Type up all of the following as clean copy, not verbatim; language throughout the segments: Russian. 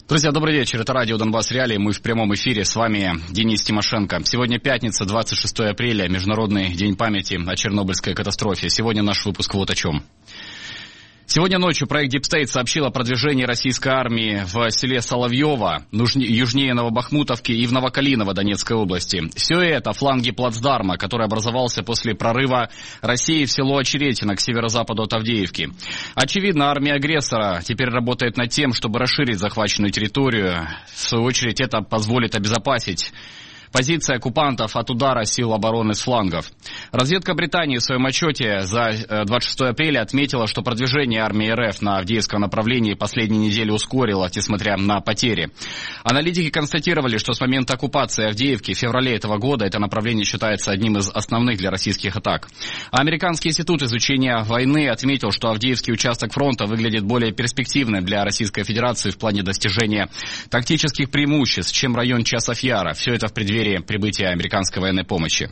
Друзья, добрый вечер. Это радио «Донбасс Реалии». Мы в прямом эфире. С вами Денис Тимошенко. Сегодня пятница, 26 апреля, Международный день памяти о Чернобыльской катастрофе. Сегодня наш выпуск вот о чем. Сегодня ночью проект Deep State сообщил о продвижении российской армии в селе Соловьево, южнее Новобахмутовки и в Новокалиново Донецкой области. Все это фланги плацдарма, который образовался после прорыва России в село Очеретино к северо-западу от Авдеевки. Очевидно, армия агрессора теперь работает над тем, чтобы расширить захваченную территорию. В свою очередь это позволит обезопасить позиции оккупантов от удара сил обороны с флангов. Разведка Британии в своем отчете за 26 апреля отметила, что продвижение армии РФ на Авдеевском направлении последние недели ускорилось, несмотря на потери. Аналитики констатировали, что с момента оккупации Авдеевки в феврале этого года это направление считается одним из основных для российских атак. А Американский институт изучения войны отметил, что Авдеевский участок фронта выглядит более перспективным для Российской Федерации в плане достижения тактических преимуществ, чем район Часов Яра. Все это в преддверии прибытия американской военной помощи.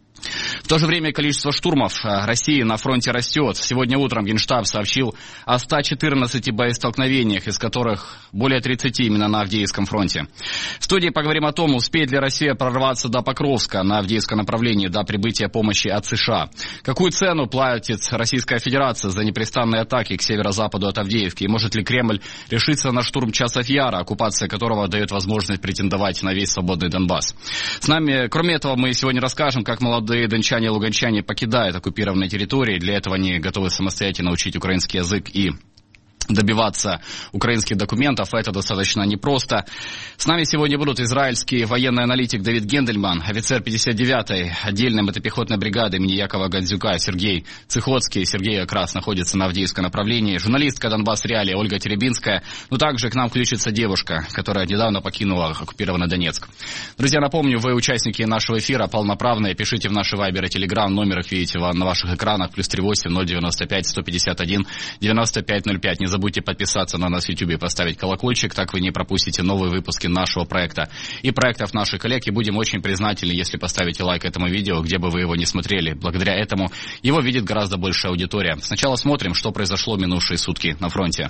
В то же время количество штурмов России на фронте растет. Сегодня утром Генштаб сообщил о 114 боестолкновениях, из которых более 30 именно на Авдеевском фронте. В студии поговорим о том, успеет ли Россия прорваться до Покровска на Авдеевском направлении до прибытия помощи от США. Какую цену платит Российская Федерация за непрестанные атаки к северо-западу от Авдеевки? И может ли Кремль решиться на штурм Часов Яра, оккупация которого дает возможность претендовать на весь свободный Донбасс? С нами, кроме этого, мы сегодня расскажем, как молодые дончане и луганчане покидают оккупированные территории. Для этого они готовы самостоятельно учить украинский язык и добиваться украинских документов. Это достаточно непросто. С нами сегодня будут израильский военный аналитик Давид Гендельман, офицер 59-й отдельной мотопехотной бригады имени Якова Гандзюка Сергей Цихоцкий. Сергей как раз находится на Авдеевском направлении. Журналистка «Донбасс Реалии» Ольга Теребинская. Но также к нам включится девушка, которая недавно покинула оккупированный Донецк. Друзья, напомню, вы участники нашего эфира полноправные. Пишите в наши Вайбер и Телеграм. Номер их видите на ваших экранах. +38 095 151 9505. Не забудьте подписаться на нас в YouTube и поставить колокольчик, так вы не пропустите новые выпуски нашего проекта и проектов наших коллег. И будем очень признательны, если поставите лайк этому видео, где бы вы его не смотрели. Благодаря этому его видит гораздо большая аудитория. Сначала смотрим, что произошло в минувшие сутки на фронте.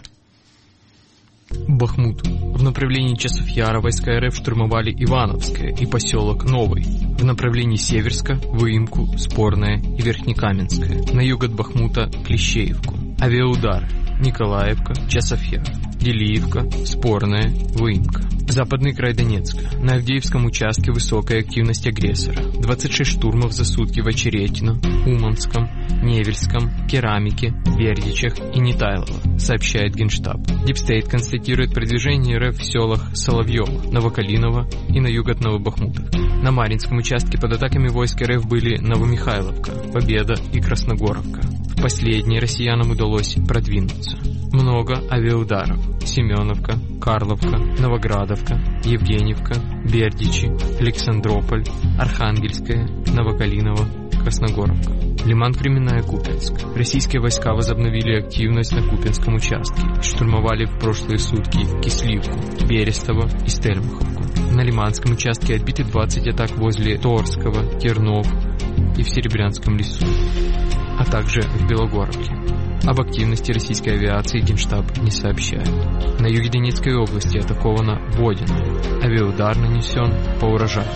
Бахмут. В направлении Часов Яра войска РФ штурмовали Ивановское и поселок Новый. В направлении Северска, Выемку, Спорное и Верхнекаменское. На юг от Бахмута Клещеевку. Авиаудары. Николаевка, Часов Яр, Делиевка, Спорная, Выемка. Западный край Донецка. На Авдеевском участке высокая активность агрессора. 26 штурмов за сутки в Очеретино, Уманском, Невельском, Керамике, Бердичах и Нетайлово, сообщает Генштаб. Deep State констатирует продвижение РФ в селах Соловьево, Новокалиново и на юг от Новобахмутовки. На Маринском участке под атаками войск РФ были Новомихайловка, Победа и Красногоровка. В последней россиянам удалось продвинуться. Много авиаударов. Семеновка, Карловка, Новоградовка, Евгеньевка, Бердичи, Александрополь, Архангельская, Новокалиново, Красногоровка. Лиман, Кременная, Купянск. Российские войска возобновили активность на Купянском участке. Штурмовали в прошлые сутки Кисливку, Берестово и Стельмаховку. На Лиманском участке отбиты 20 атак возле Торского, Тернов и в Серебрянском лесу, а также в Белогоровке. Об активности российской авиации Генштаб не сообщает. На юге Донецкой области атаковано Бодино. Авиаудар нанесен по урожаю.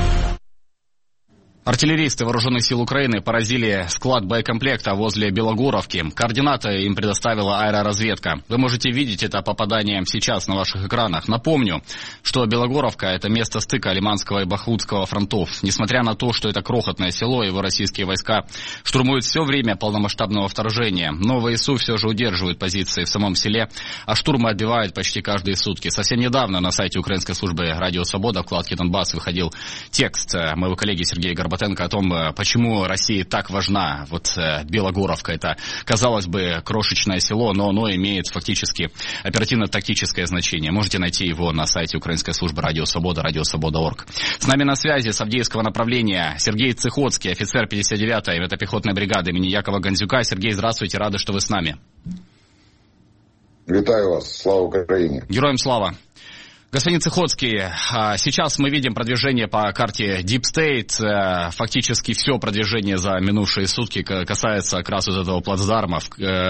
Артиллеристы Вооруженных сил Украины поразили склад боекомплекта возле Белогоровки. Координаты им предоставила аэроразведка. Вы можете видеть это попадание сейчас на ваших экранах. Напомню, что Белогоровка – это место стыка Лиманского и Бахмутского фронтов. Несмотря на то, что это крохотное село, его российские войска штурмуют все время полномасштабного вторжения. Но ВСУ все же удерживают позиции в самом селе, а штурмы отбивают почти каждые сутки. Совсем недавно на сайте украинской службы «Радио Свобода» в вкладке «Донбасс» выходил текст моего коллеги Сергея Горбатенко о том, почему России так важна Белогоровка. Это, казалось бы, крошечное село, но оно имеет фактически оперативно-тактическое значение. Можете найти его на сайте украинской службы «Радио Свобода», радиосвобода.орг. С нами на связи с Авдеевского направления Сергей Цихоцкий, офицер 59-й мотопехотной бригады имени Якова Гандзюка. Сергей, здравствуйте, рады, что вы с нами. Вітаю вас, слава Украине. Героям слава. Господин Цихоцкий, сейчас мы видим продвижение по карте Deep State. Фактически все продвижение за минувшие сутки касается как раз вот этого плацдарма,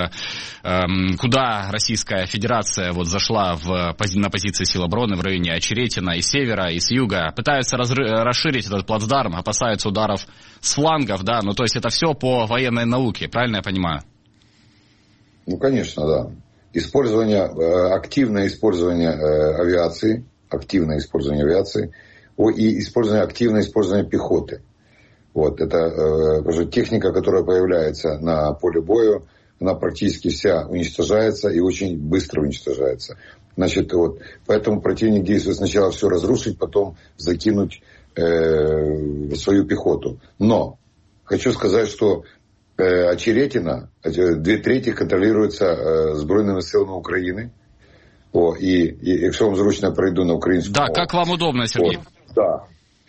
куда Российская Федерация вот зашла на позиции сил обороны в районе Очеретина и с севера, и с юга. Пытаются расширить этот плацдарм, опасаются ударов с флангов, да, ну то есть это все по военной науке, правильно я понимаю? Ну, конечно, да. Активное использование авиации и активное использование пехоты. Вот, это техника, которая появляется на поле боя, она практически вся уничтожается и очень быстро уничтожается. Значит, вот, поэтому противник действует сначала все разрушить, потом закинуть свою пехоту. Но хочу сказать, что Очеретина, 2/3 контролируется Збройними силами України. І якщо вам зручно, я перейду на українську мову. Да, как вам удобно, Сергій. Да.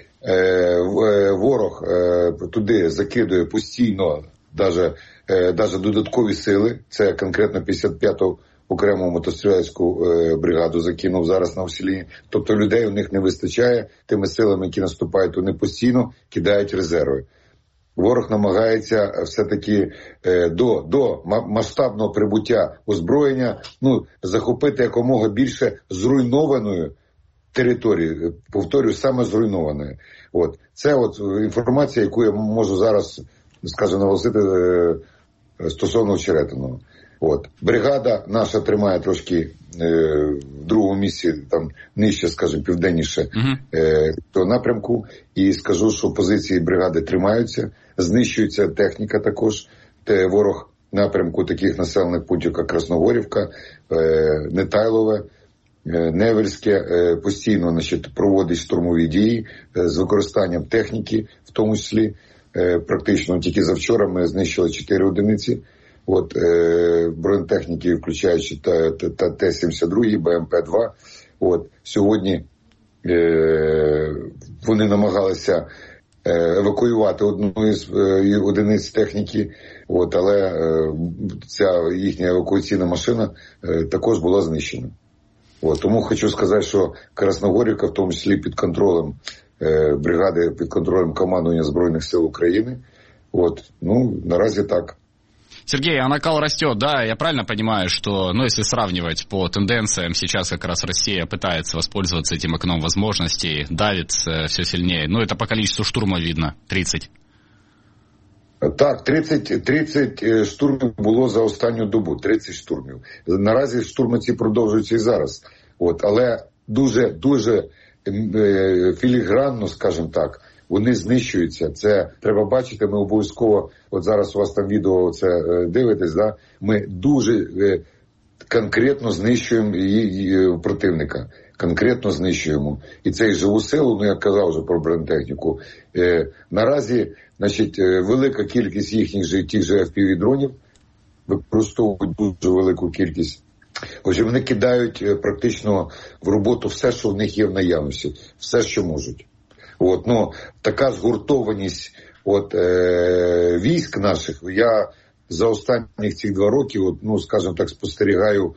Ворог туди закидує постійно навіть додаткові сили. Це конкретно 55-ту окрему мотострілецьку бригаду закинув зараз на усілінні. Тобто людей у них не вистачає. Тими силами, які наступають, вони постійно кидають резерви. Ворог намагається все-таки до масштабного прибуття озброєння захопити якомога більше зруйнованої території. Повторюю, саме зруйнованої. От. Це інформація, яку я можу зараз, скажімо, наголосити стосовно Очеретиного. От. Бригада наша тримає трошки в другому місці, там нижче, скажімо, південніше того напрямку. І скажу, що позиції бригади тримаються, знищується техніка також. Ворог напрямку таких населених пунктів, як Красногорівка, Нетайлове, Невельське, постійно проводить штурмові дії з використанням техніки, в тому числі. Практично тільки завчора ми знищили 4 одиниці. От, бронетехніки, включаючи Т-72, БМП-2. От, сьогодні вони намагалися евакуювати одну із одиниць техніки, от, але ця їхня евакуаційна машина також була знищена. От, тому хочу сказати, що Красногорівка, в тому числі під контролем бригади, під контролем командування Збройних сил України. От, наразі так. Сергей, а накал растет, да? Я правильно понимаю, что, если сравнивать по тенденциям, сейчас как раз Россия пытается воспользоваться этим окном возможностей, давит все сильнее. Это по количеству штурмов видно, 30. Так, 30 штурмів було за останню добу, 30 штурмів. Наразі штурми ці продовжуються і зараз. От, але дуже філігранно, скажімо так, вони знищуються. Це треба бачити, ми обов'язково, от зараз у вас там відео це дивитесь, да? Ми дуже конкретно знищуємо її противника. Конкретно знищуємо. І це і живу силу, я казав вже про бронетехніку. Наразі, велика кількість їхніх тих же FPV-дронів використовують дуже велику кількість. Отже, вони кидають практично в роботу все, що в них є в наявності. Все, що можуть. От, така згуртованість військ наших, я за останніх цих 2 роки, скажімо так, спостерігаю,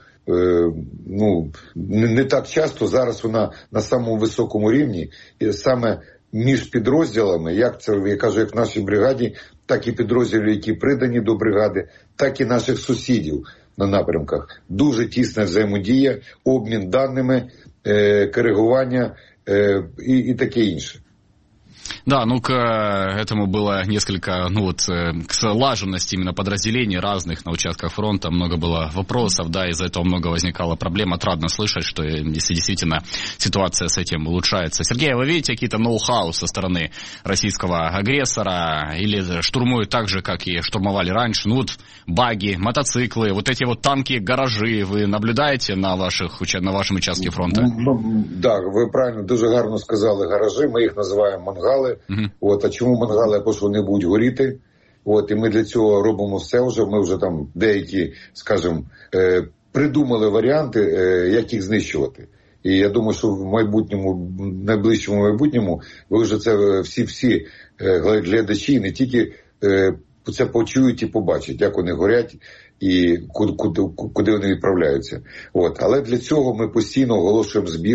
не так часто, зараз вона на самому високому рівні, і саме між підрозділами, я кажу, як в нашій бригаді, так і підрозділів, які придані до бригади, так і наших сусідів на напрямках. Дуже тісна взаємодія, обмін даними, коригування і таке інше. Да, к этому было несколько, к слаженности именно подразделений разных на участках фронта много было вопросов, да, из-за этого много возникало проблем. Отрадно слышать, что если действительно ситуация с этим улучшается. Сергей, вы видите какие-то ноу-хау со стороны российского агрессора или штурмуют так же, как и штурмовали раньше? Баги, мотоциклы, эти танки, гаражи, вы наблюдаете на вашем участке фронта? Да, ви правильно, дуже гарно сказали гаражі, ми їх називаємо мангали. А чому мангали? Бо що вони будуть горіти. І ми для цього робимо все вже. Ми вже там деякі, скажімо, придумали варіанти, як їх знищувати. І я думаю, що в найближчому майбутньому, ви вже це всі глядачі не тільки це почують і побачать, як вони горять і куди вони відправляються. Але для цього ми постійно оголошуємо збір.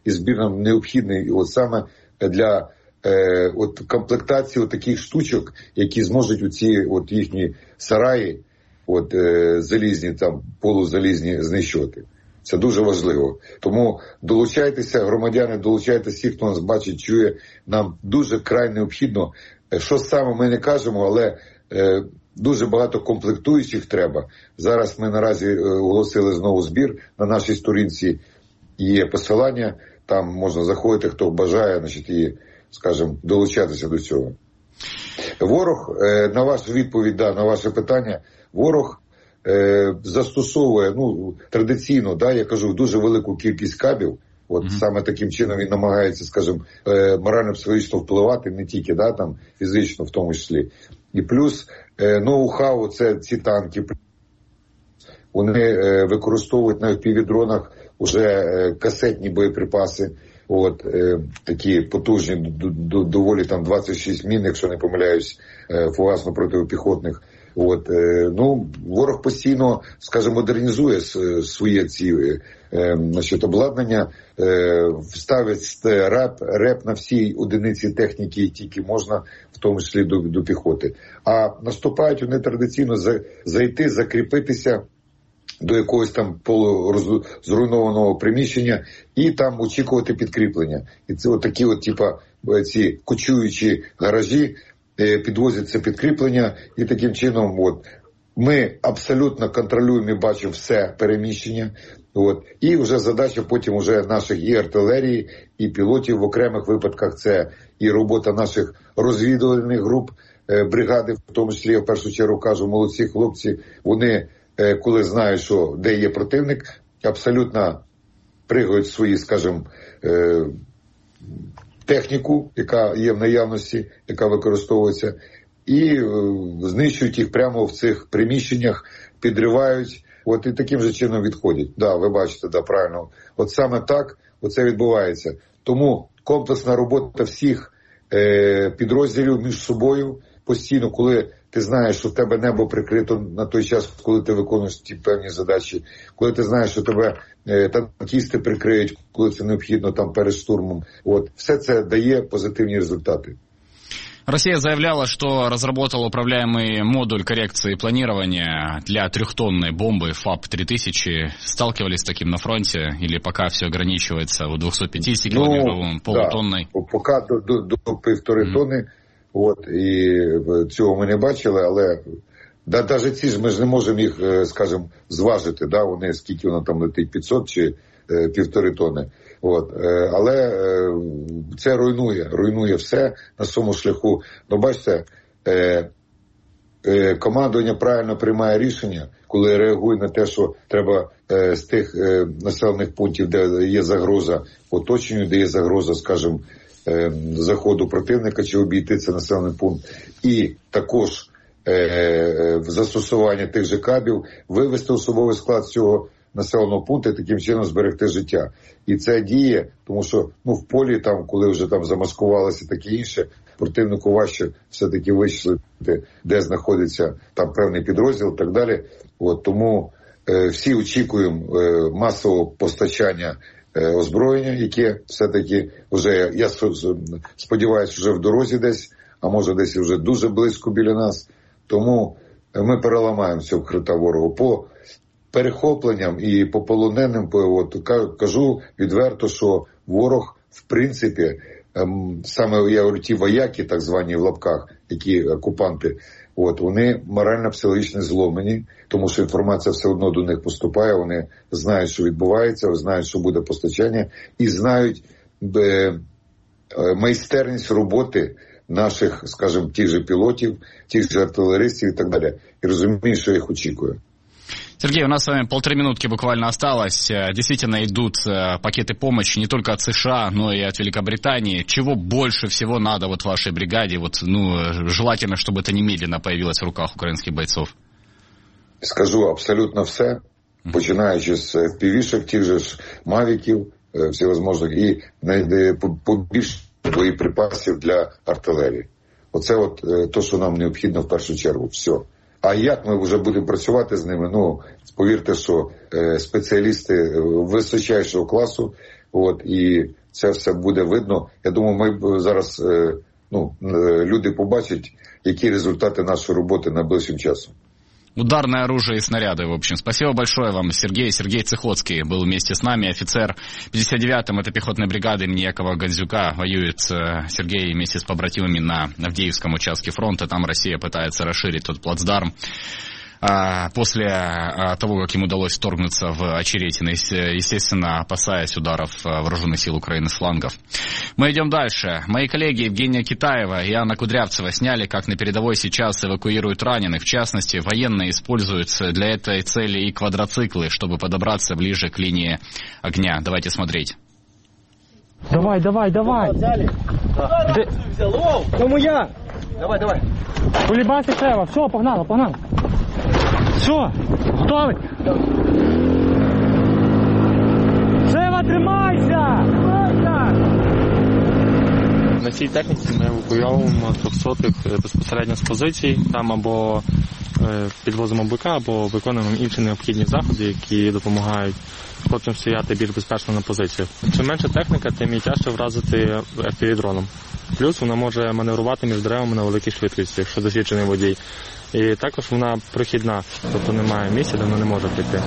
і збір нам необхідний от саме для от комплектації от таких штучок, які зможуть у ці от їхні сараї, от залізні, там полузалізні знищувати. Це дуже важливо. Тому долучайтеся, громадяни, долучайтеся всі, хто нас бачить, чує. Нам дуже край необхідно. Що саме ми не кажемо, але дуже багато комплектуючих треба. Зараз ми наразі оголосили знову збір на нашій сторінці. Є посилання, там можна заходити, хто бажає, значить, і, скажімо, долучатися до цього. Ворог, на вашу відповідь, на ваше питання, ворог застосовує, традиційно, я кажу, дуже велику кількість кабів. От саме таким чином він намагається, скажімо, морально-психологічно впливати, не тільки, там, фізично в тому числі. І плюс ноу-хау, це ці танки. Вони використовують на FPV-дронах уже касетні боєприпаси. От, такі потужні, доволі там 26 мін, якщо не помиляюсь, фугасно-протипіхотних. От, ворог постійно, скажімо, модернізує своє обладнання, ставить реп на всій одиниці техніки, тільки можна, в тому числі до піхоти. А наступають вони традиційно зайти, закріпитися до якогось там полузруйнованого приміщення і там очікувати підкріплення. І це такі ці кочуючі гаражі підвозять це підкріплення, і таким чином ми абсолютно контролюємо і бачимо все переміщення. І вже задача потім уже наших і артилерії, і пілотів в окремих випадках це і робота наших розвідувальних груп, бригади, в тому числі, я в першу чергу кажу, молодці хлопці, вони, коли знають, що де є противник, абсолютно пригають свої, скажімо, техніку, яка є в наявності, яка використовується, і знищують їх прямо в цих приміщеннях, підривають, і таким же чином відходять. Ви бачите, правильно. От саме так оце відбувається. Тому комплексна робота всіх підрозділів між собою постійно, коли ти знаєш, що в тебе небо прикрито на той час, коли ти виконуєш ті певні задачі, коли ти знаєш, що тебе танкісти прикриють, коли це необхідно там перед штурмом. Все це дає позитивні результати. Россия заявляла, что разработала управляемый модуль коррекции планирования для 3-тонной бомбы ФАП-3000. Сталкивались с таким на фронте или пока все ограничивается 250-килограммовым полутонной? Пока до 1,5 тонни. І цього ми не бачили, але навіть ці ж ми ж не можемо їх, скажімо, зважити, вони скільки воно там летить, 500 чи 1,5 тонни. Але це руйнує все на своєму шляху. Бачите, командування правильно приймає рішення, коли реагує на те, що треба з тих населених пунктів, де є загроза оточенню, де є загроза, скажімо, заходу противника, чи обійти це населений пункт, і також застосування тих же кабів, вивести особовий склад цього населеного пункту і таким чином зберегти життя. І це діє, тому що в полі, там, коли вже там замаскувалося таке інше, противнику важче все-таки вичислити, де знаходиться там певний підрозділ і так далі. Тому всі очікуємо масового постачання озброєння, яке все-таки вже, я сподіваюся, вже в дорозі десь, а може десь вже дуже близько біля нас. Тому ми переламаємо цього хребта ворогу. По перехопленням і по полоненим, кажу відверто, що ворог, в принципі, саме, я говорю, ті вояки, так звані в лапках, які окупанти, вони морально-психологічно зломлені, тому що інформація все одно до них поступає, вони знають, що відбувається, знають, що буде постачання, і знають майстерність роботи наших, скажімо, тих же пілотів, тих же артилеристів і так далі. І розуміють, що їх очікує. Сергей, у нас с вами 1,5 минутки буквально осталось. Действительно идут пакеты помощи не только от США, но и от Великобритании. Чего больше всего надо вашей бригаде? Желательно, чтобы это немедленно появилось в руках украинских бойцов. Скажу абсолютно все, починаючи з FPV-шок, тих же ж мавіків, всевозможних, і побільше боєприпасів для артилерії. Оце то, що нам необхідно в першу чергу. Все. А як ми вже будемо працювати з ними? Повірте, що спеціалісти височайшого класу, і це все буде видно. Я думаю, ми зараз, люди побачать, які результати нашої роботи найближчим часом. Ударное оружие и снаряды, в общем. Спасибо большое вам, Сергей. Сергей Цихоцкий был вместе с нами, офицер 59-м, это пехотной бригады имени Якова Гандзюка. Воюет Сергей вместе с побратимами на Авдеевском участке фронта. Там Россия пытается расширить тот плацдарм. После того, как им удалось вторгнуться в Очеретино, естественно, опасаясь ударов вооруженных сил Украины с флангов. Мы идем дальше. Мои коллеги Евгения Китаева и Анна Кудрявцева сняли, как на передовой сейчас эвакуируют раненых. В частности, военные используют для этой цели и квадроциклы, чтобы подобраться ближе к линии огня. Давайте смотреть. Давай. Взяли? Де? Взял. Кому я? Давай. Полібати треба. Все, погнали. Все, готовий? Шева, тримайся! На цій техніці ми евакуйовуємо 300-х безпосередньо з позицій, там або підвозимо БК, або виконуємо інші необхідні заходи, які допомагають хлопцям стояти більш безпечно на позиціях. Чим менше техніка, тим її тяжче вразити FPV-дроном. Плюс вона може маневрувати між деревами на великій швидкості, якщо досвідчений водій. І також вона прохідна, тобто немає місця, де вона не може прийти.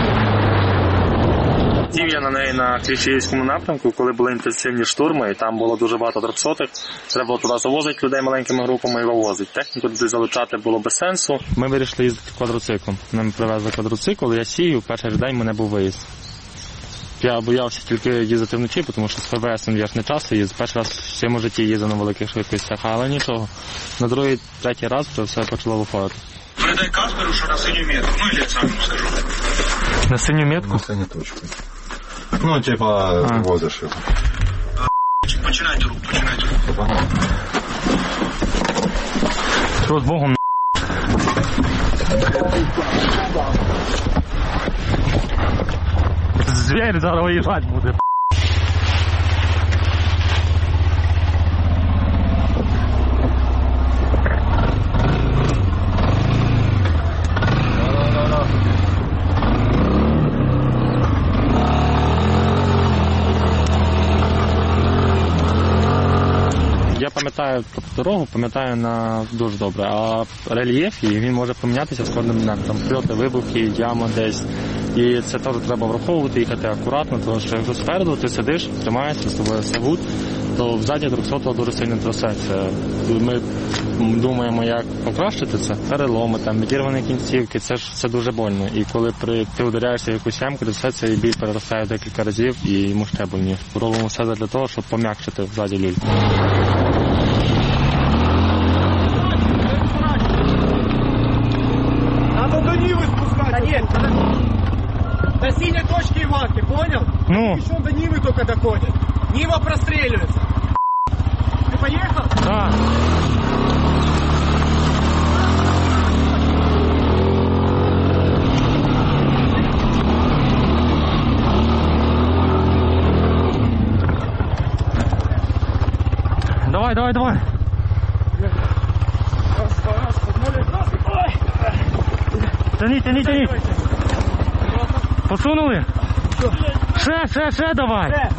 Сів я на неї на Кліщеївському напрямку, коли були інтенсивні штурми, і там було дуже багато 300-х. Треба було туди завозити людей маленькими групами і вивозити. Техніку туди залучати було без сенсу. Ми вирішили їздити квадроциклом. Нам привезли квадроцикл, я сів, перший день мене був виїзд. Я боявся тільки їздити вночі, тому що з ПВС я ж не часто їздив. Перший раз в своєму житті їздив на великих швидкостях, але нічого. На другий, третій раз вже все почало виходити. Передай Касперу, що на синю метку, или я сам скажу. На синю метку? На синю точку. Возиш його. Починайте рух. Що з Богом? Звір зараз виїжджати буде. Я пам'ятаю дорогу, на дуже добре, а рельєф її, він може помінятися з кожним днем. Там прильоти, вибухи, яма десь. І це теж треба враховувати, їхати акуратно, тому що якщо спереду ти сидиш, тримаєшся, з тобою все гуд, то взаді 300-го дуже сильно трясеться. Ми думаємо, як покращити це. Переломи, там, відірвані кінцівки, це ж все дуже больно. І коли ти ударяєшся в якусь ямку, то все цей біль переростає декілька разів і йому ще больніше. Робимо все для того, щоб пом'якшити взаді люльку. Надо до Нивы спускать. Да нет, до синей точки Иванки, понял? Ну. Еще до Нивы только доходит. Нива простреливается. Ты поехал? Да. Давай. Тяни. Посунули? Ще давай.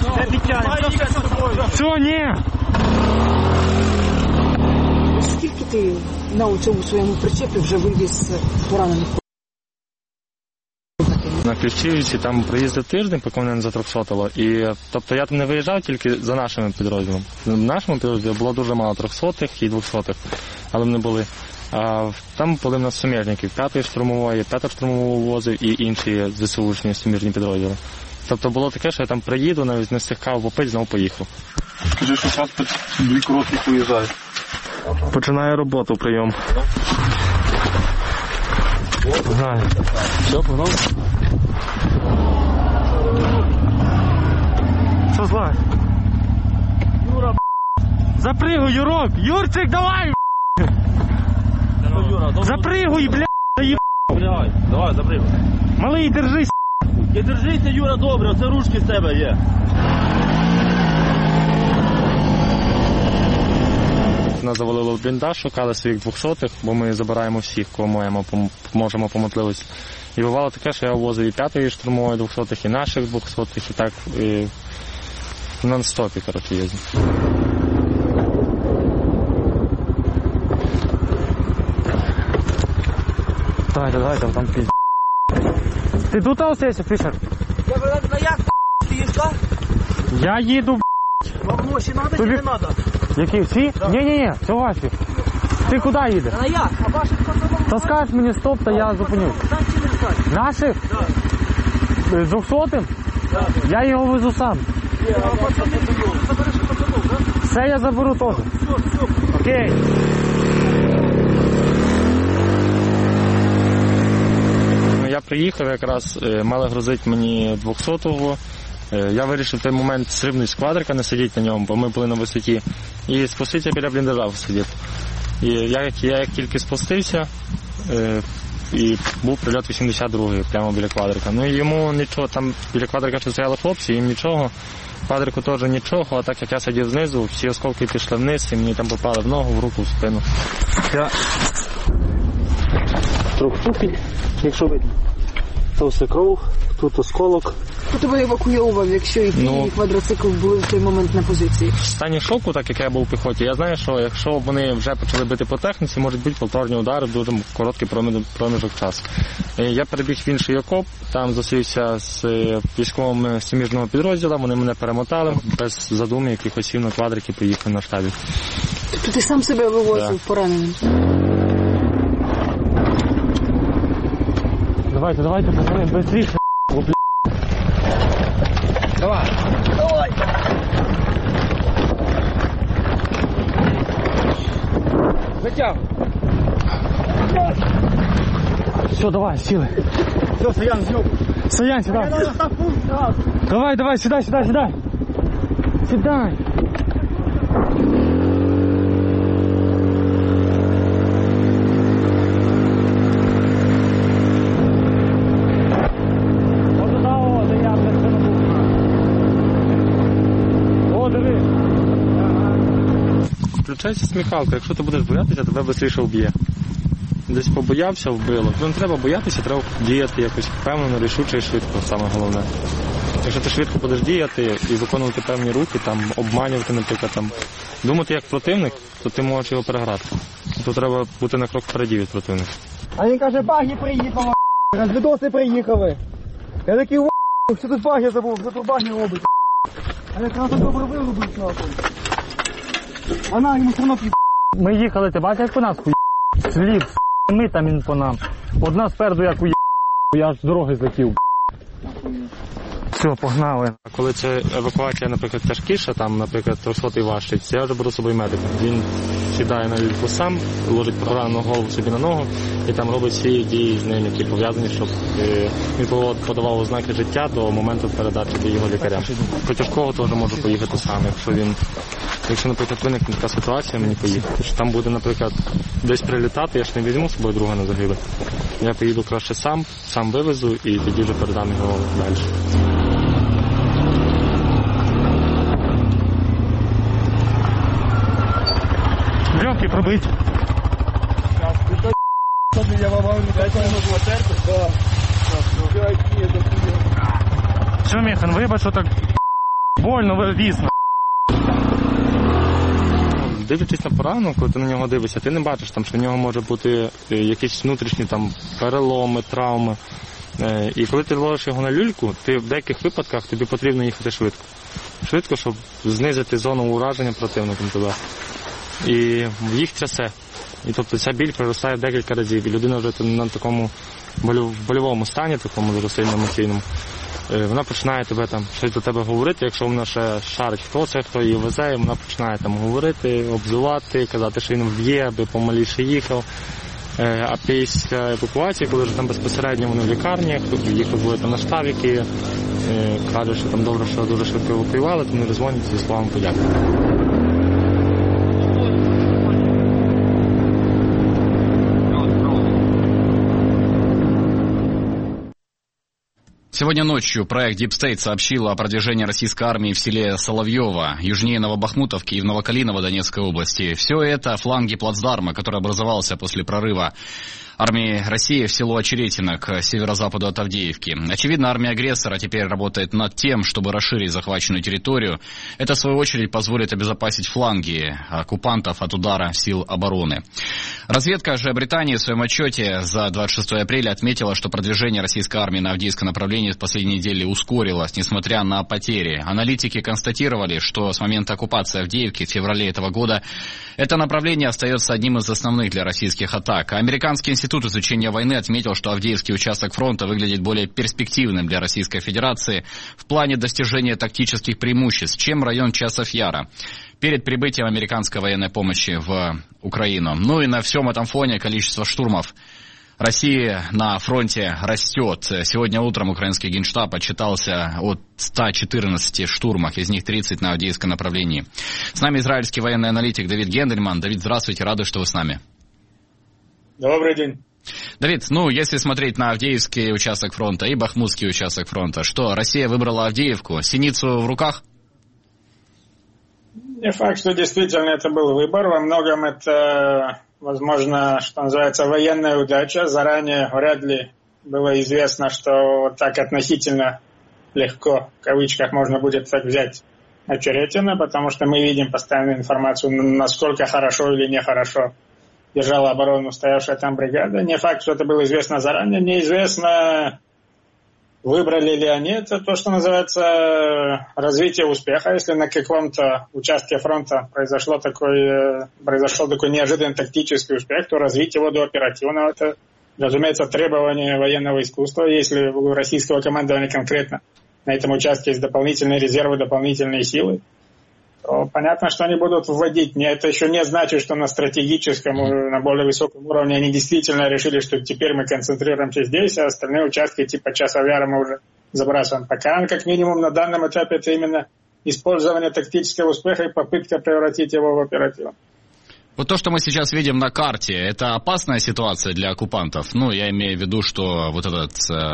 Все, ні. Скільки ти на цьому своєму причепі вже вивіз поранених? На Кліщівці там проїздив тиждень, поки мене не затрьохсотило. Тобто я там не виїжджав тільки за нашими підрозділом. В нашому підрозділі було дуже мало 300-х і 200-х, але вони були. А там були в нас суміжники, 5-ї штурмової, 5-ї штурмової возив і інші ЗСУшні суміжні підрозділи. Тобто було таке, що я там приїду, навіть не встиг каву попити, знову поїхав. Скажи, що зараз 2 короткі поїжджають. Починає роботу прийом. Знаю. Все, погнали? Що зла? Юра, запригуй, Юрок! Юрчик, давай! Запригуй, бля, Давай, запрыгай. малий, держись. Не держися, Юра, добре, оце ручки з тебе є. нас завалило в бліндаж, шукали своїх 200-х, бо ми забираємо всіх, кого можемо по можливості. І бувало таке, що я ввозив і 5-ї штурмової 200-х, і наших 200-х, і так і в нон-стопі, коротше, їздив. Давайте, там пізд. Ти тут остаєшся, Фішер? Я на як стоїш, так? Я їду, Вам гроші треба чи не треба? Які, всі? Ні, це ваші. Ти куди їдеш? На як? А ваших пацанов? Та скажеш мені стоп, та я зупинюсь. Дай чи не дай? Наших? Так. З 200-м? Я його везу сам. Ні, а пацани, забереш пацанов, так? Все я заберу теж. Все. Окей. Я приїхав, якраз мали грузити мені 200-го. Я вирішив в той момент стрибнути з квадрика, не сидіти на ньому, бо ми були на висоті, і спуститися біля бліндажа сидіти. І я як тільки спустився, і був прильот 82-ї прямо біля квадрика. Ну і йому нічого, там біля квадрика ще стояли хлопці, їм нічого. Квадрику теж нічого, а так як я сидів знизу, всі осколки пішли вниз, і мені там попали в ногу, в руку, в спину. Я трохи тупінь, якщо видно. Це все кров, тут осколок. Хто тебе евакуйовував, якщо і твій квадроцикл були в той момент на позиції? В стані шоку, так як я був у піхоті, я знаю, що якщо вони вже почали бити по техніці, можуть бути повторні удари в дуже короткий проміжок часу. Я перебіг в інший окоп, там зустрівся з військовими суміжного підрозділу, вони мене перемотали, без задуми, якихось сів на квадрики, поїхав на штабі. Тобто ти сам себе вивозив пораненим? Давайте, пацани, быстріше. Давай. Витягуй. Все, давай, сіли. Все, Саян, зйом. Саян, сідай. Давай, сідай. Сідай. Включається сміхалка, якщо ти будеш боятися, тебе швидше вб'є. Десь побоявся, вбило. Не треба боятися, треба діяти якось впевнено, рішуче і швидко, саме головне. Якщо ти швидко будеш діяти і виконувати певні рухи, там, обманювати, наприклад, там, думати як противник, то ти можеш його переграти. То треба бути на крок впереді від противника. А він каже, баги приїхали, розвідоси приїхали. Я такий, що тут баги забув, що тут баги робить. А я якраз добре вирубив, нахуй. Вона йому все одно п'є. Ми їхали, ти бачиш, як по нас хуй. Слід, ми там він по нам. Одна спереду як ує, я аж з дороги злетів. Все, погнали. Коли це евакуація, наприклад, тяжкіша, там, наприклад, 300-й важчий, я вже беру з собою медика. Він сідає на ліжку сам, ложить поранену голову собі на ногу і там робить всі дії з ним, які пов'язані, щоб він подавав ознаки життя до моменту передачі до його лікаря. По тяжкого теж можу поїхати сам, якщо, наприклад, виникне така ситуація, мені поїхати. Що там буде, наприклад, десь прилітати, я ж не візьму з собою друга на загибель. Я поїду краще сам вивезу і тоді вже передам його далі. Легкий пробить. Все, Михан, вибач, що так больно, вісно. Дивлячись на пораненого, коли ти на нього дивишся, ти не бачиш, там, що в нього може бути якісь внутрішні там, переломи, травми. І коли ти ложиш його на люльку, ти в деяких випадках тобі потрібно їхати швидко. Швидко, щоб знизити зону ураження противником туди. І їх трясе. І тобто ця біль приростає в декілька разів. І людина вже на такому больовому стані, такому дуже сильно емоційному, вона починає тебе там щось до тебе говорити, якщо вона ще шарить, хто її везе, і вона починає там говорити, обзивати, казати, що він вб'є, аби помаліше їхав. А після евакуації, коли вже там безпосередньо вони в лікарні, їх були там на штабіки, кажуть, що там добре, що дуже швидко евакуювали, то вони дзвонять зі словами подяки. Сегодня ночью проект Deep State сообщил о продвижении российской армии в селе Соловьево, южнее Новобахмутовки и в Новокалиново Донецкой области. Все это фланги плацдарма, который образовался после прорыва армии России в село Очеретино к северо-западу от Авдеевки. Очевидно, армия агрессора теперь работает над тем, чтобы расширить захваченную территорию. Это, в свою очередь, позволит обезопасить фланги оккупантов от удара сил обороны. Разведка же Британии в своем отчете за 26 апреля отметила, что продвижение российской армии на Авдеевское направление в последние недели ускорилось, несмотря на потери. Аналитики констатировали, что с момента оккупации Авдеевки в феврале этого года это направление остается одним из основных для российских атак. Американский институт изучения войны отметил, что Авдеевский участок фронта выглядит более перспективным для Российской Федерации в плане достижения тактических преимуществ, чем район Часов Яра перед прибытием американской военной помощи в Украину. Ну и на всем этом фоне количество штурмов России на фронте растет. Сегодня утром украинский генштаб отчитался от 114 штурмах, из них 30 на Авдеевском направлении. С нами израильский военный аналитик Давид Гендельман. Давид, здравствуйте, рады, что вы с нами. Добрый день. Давид, если смотреть на Авдеевский участок фронта и Бахмутский участок фронта, что, Россия выбрала Авдеевку, синицу в руках? Не факт, что действительно это был выбор. Во многом это, возможно, что называется, военная удача. Заранее вряд ли было известно, что так относительно легко, в кавычках, можно будет так взять Очеретино, потому что мы видим постоянную информацию, насколько хорошо или нехорошо держала оборону стоявшая там бригада. Не факт, что это было известно заранее. Неизвестно, выбрали ли они это, то, что называется развитие успеха. Если на каком-то участке фронта произошел такой неожиданный тактический успех, то развить его до оперативного, это, разумеется, требование военного искусства. Если у российского командования конкретно на этом участке есть дополнительные резервы, дополнительные силы, то понятно, что они будут вводить. Это еще не значит, что на стратегическом, на более высоком уровне они действительно решили, что теперь мы концентрируемся здесь, а остальные участки типа Часов Яра мы уже забрасываем. Пока, как минимум, на данном этапе это именно использование тактического успеха и попытка превратить его в оперативу. Вот то, что мы сейчас видим на карте, это опасная ситуация для оккупантов. Я имею в виду, что вот этот...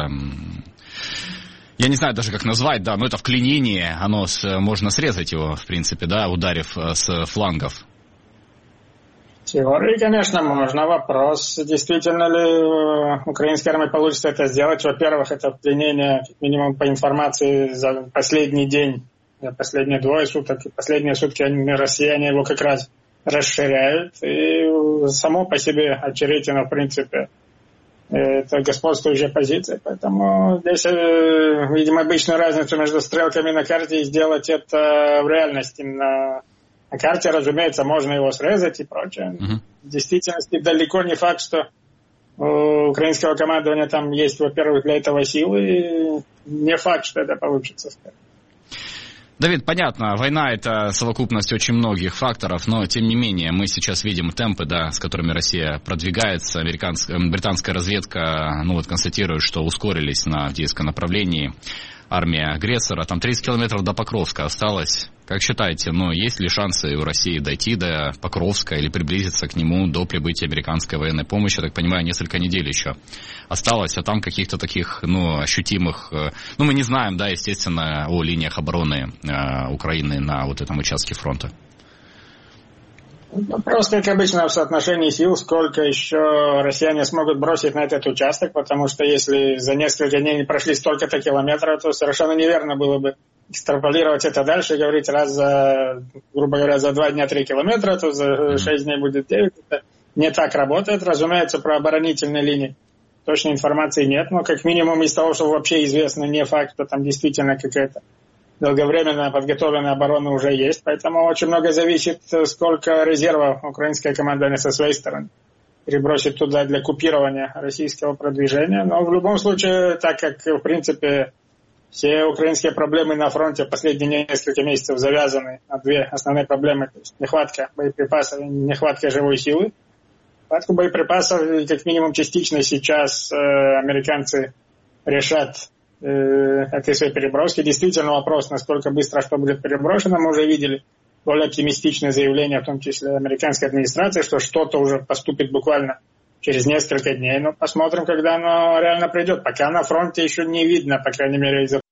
Я не знаю даже, как назвать, но это вклинение, можно срезать его, в принципе, ударив с флангов. В теории, конечно, можно. Вопрос, действительно ли украинской армии получится это сделать. Во-первых, это вклинение, как минимум, по информации за последний день, последние 2 суток, и последние сутки россияне его как раз расширяют. И само по себе Очеретино, в принципе, это господствующая позиция, поэтому здесь видим обычную разницу между стрелками на карте и сделать это в реальности. На карте, разумеется, можно его срезать и прочее. В действительности далеко не факт, что у украинского командования там есть, во-первых, для этого силы, и не факт, что это получится. Давид, понятно, война — это совокупность очень многих факторов, но, тем не менее, мы сейчас видим темпы, с которыми Россия продвигается. Британская разведка, констатирует, что ускорились на Авдеевском направлении армия агрессора. Там 30 километров до Покровска осталось. Как считаете, есть ли шансы у России дойти до Покровска или приблизиться к нему до прибытия американской военной помощи? Я так понимаю, несколько недель еще осталось, а там каких-то таких, ощутимых... мы не знаем, естественно, о линиях обороны Украины на вот этом участке фронта. Вопрос, как обычно, в соотношении сил, сколько еще россияне смогут бросить на этот участок, потому что если за несколько дней не прошли столько-то километров, то совершенно неверно было бы экстраполировать это дальше и говорить грубо говоря, за 2 дня 3 километра, то за 6 дней будет 9. Это не так работает. Разумеется, про оборонительные линии точной информации нет, но как минимум из того, что вообще известно, не факт, что там действительно какая-то долговременная подготовленная оборона уже есть, поэтому очень много зависит, сколько резервов украинская командование со своей стороны перебросит туда для купирования российского продвижения. Но в любом случае, так как, в принципе, все украинские проблемы на фронте в последние несколько месяцев завязаны на 2 основные проблемы, то есть нехватка боеприпасов и нехватка живой силы. Нехватку боеприпасов, как минимум частично сейчас американцы решат этой своей переброски. Действительно вопрос, насколько быстро что будет переброшено. Мы уже видели более оптимистичные заявления, в том числе американской администрации, что что-то уже поступит буквально через несколько дней. Но посмотрим, когда оно реально придет. Пока на фронте еще не видно, по крайней мере, из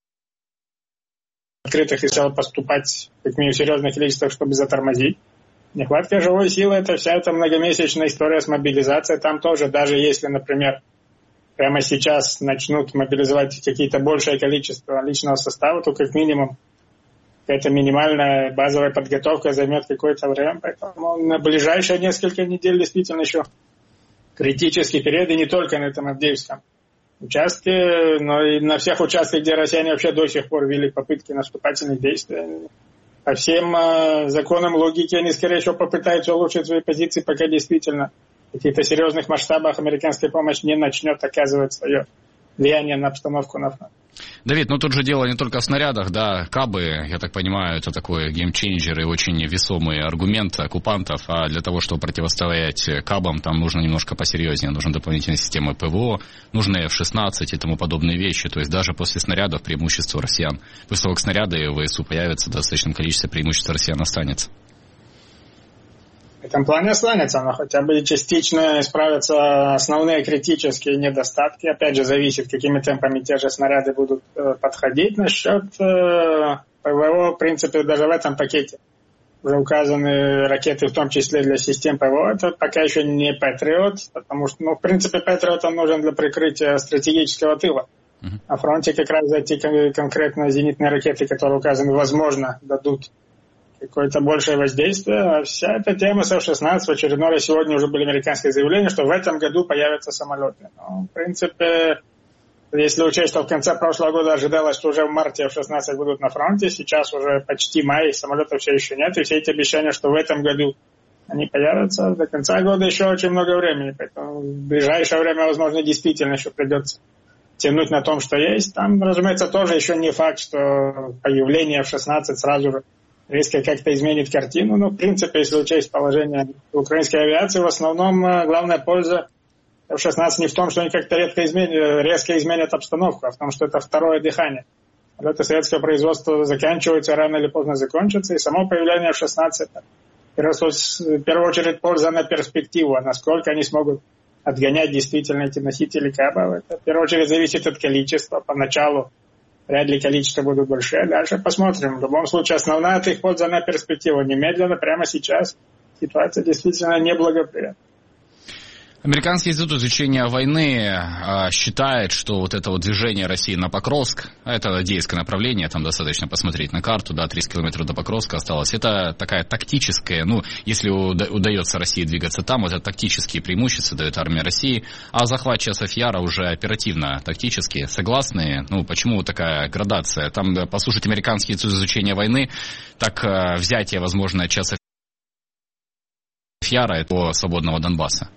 открытых и стало поступать как минимум в серьезных количествах, чтобы затормозить. Нехватка живой силы – это вся эта многомесячная история с мобилизацией. Там тоже, даже если, например, прямо сейчас начнут мобилизовать какие-то большее количество личного состава, то как минимум какая-то минимальная базовая подготовка займет какое-то время. Поэтому на ближайшие несколько недель действительно еще критический период, и не только на этом Авдеевском участке, но и на всех участках, где россияне вообще до сих пор вели попытки наступательных действий. По всем законам логики они, скорее всего, попытаются улучшить свои позиции, пока действительно в каких-то серьезных масштабах американская помощь не начнет оказывать свое влияние на обстановку на фронте. Давид, тут же дело не только в снарядах, да, кабы, я так понимаю, это такой геймчейнджер и очень весомый аргумент оккупантов, а для того, чтобы противостоять кабам, там нужно немножко посерьезнее, нужны дополнительные системы ПВО, нужны F-16 и тому подобные вещи, то есть даже после снарядов преимущество россиян, после того, как снаряды в ВСУ появятся, в достаточном количестве преимущество россиян останется. В этом плане останется, но хотя бы частично исправятся основные критические недостатки. Опять же, зависит, какими темпами те же снаряды будут подходить. Насчет ПВО, в принципе, даже в этом пакете уже указаны ракеты, в том числе для систем ПВО. Это пока еще не Патриот, потому что, в принципе, Патриот нужен для прикрытия стратегического тыла. На фронте как раз эти конкретно зенитные ракеты, которые указаны, возможно, дадут какое-то большее воздействие. А вся эта тема с F-16, в очередной раз сегодня уже были американские заявления, что в этом году появятся самолеты. Но, в принципе, если учесть, что в конце прошлого года ожидалось, что уже в марте F-16 будут на фронте, сейчас уже почти май, самолетов все еще нет, и все эти обещания, что в этом году они появятся, до конца года еще очень много времени. Поэтому в ближайшее время, возможно, действительно еще придется тянуть на том, что есть. Там, разумеется, тоже еще не факт, что появление F-16 сразу же резко как-то изменит картину. Но, в принципе, если учесть положение украинской авиации, в основном главная польза F-16 не в том, что они как-то резко изменят обстановку, а в том, что это второе дыхание. Полеты советского производства заканчиваются, рано или поздно закончатся, и само появление F-16 в первую очередь польза на перспективу, а насколько они смогут отгонять действительно эти носители кабов. Это в первую очередь зависит от количества. Поначалу вряд ли количество будут большие, дальше посмотрим. В любом случае, основная от их польза на перспективу. Немедленно, прямо сейчас ситуация действительно неблагоприятна. Американский институт изучения войны считает, что вот это вот движение России на Покровск, это адейское направление, там достаточно посмотреть на карту, 30 километров до Покровска осталось, это такая тактическая, если удается России двигаться там, это тактические преимущества дает армия России, а захват часов Яра уже оперативно-тактически. Согласны? Почему такая градация? Там, послушать американский институт изучения войны, так взятие, возможно, часов Яра до свободного Донбасса.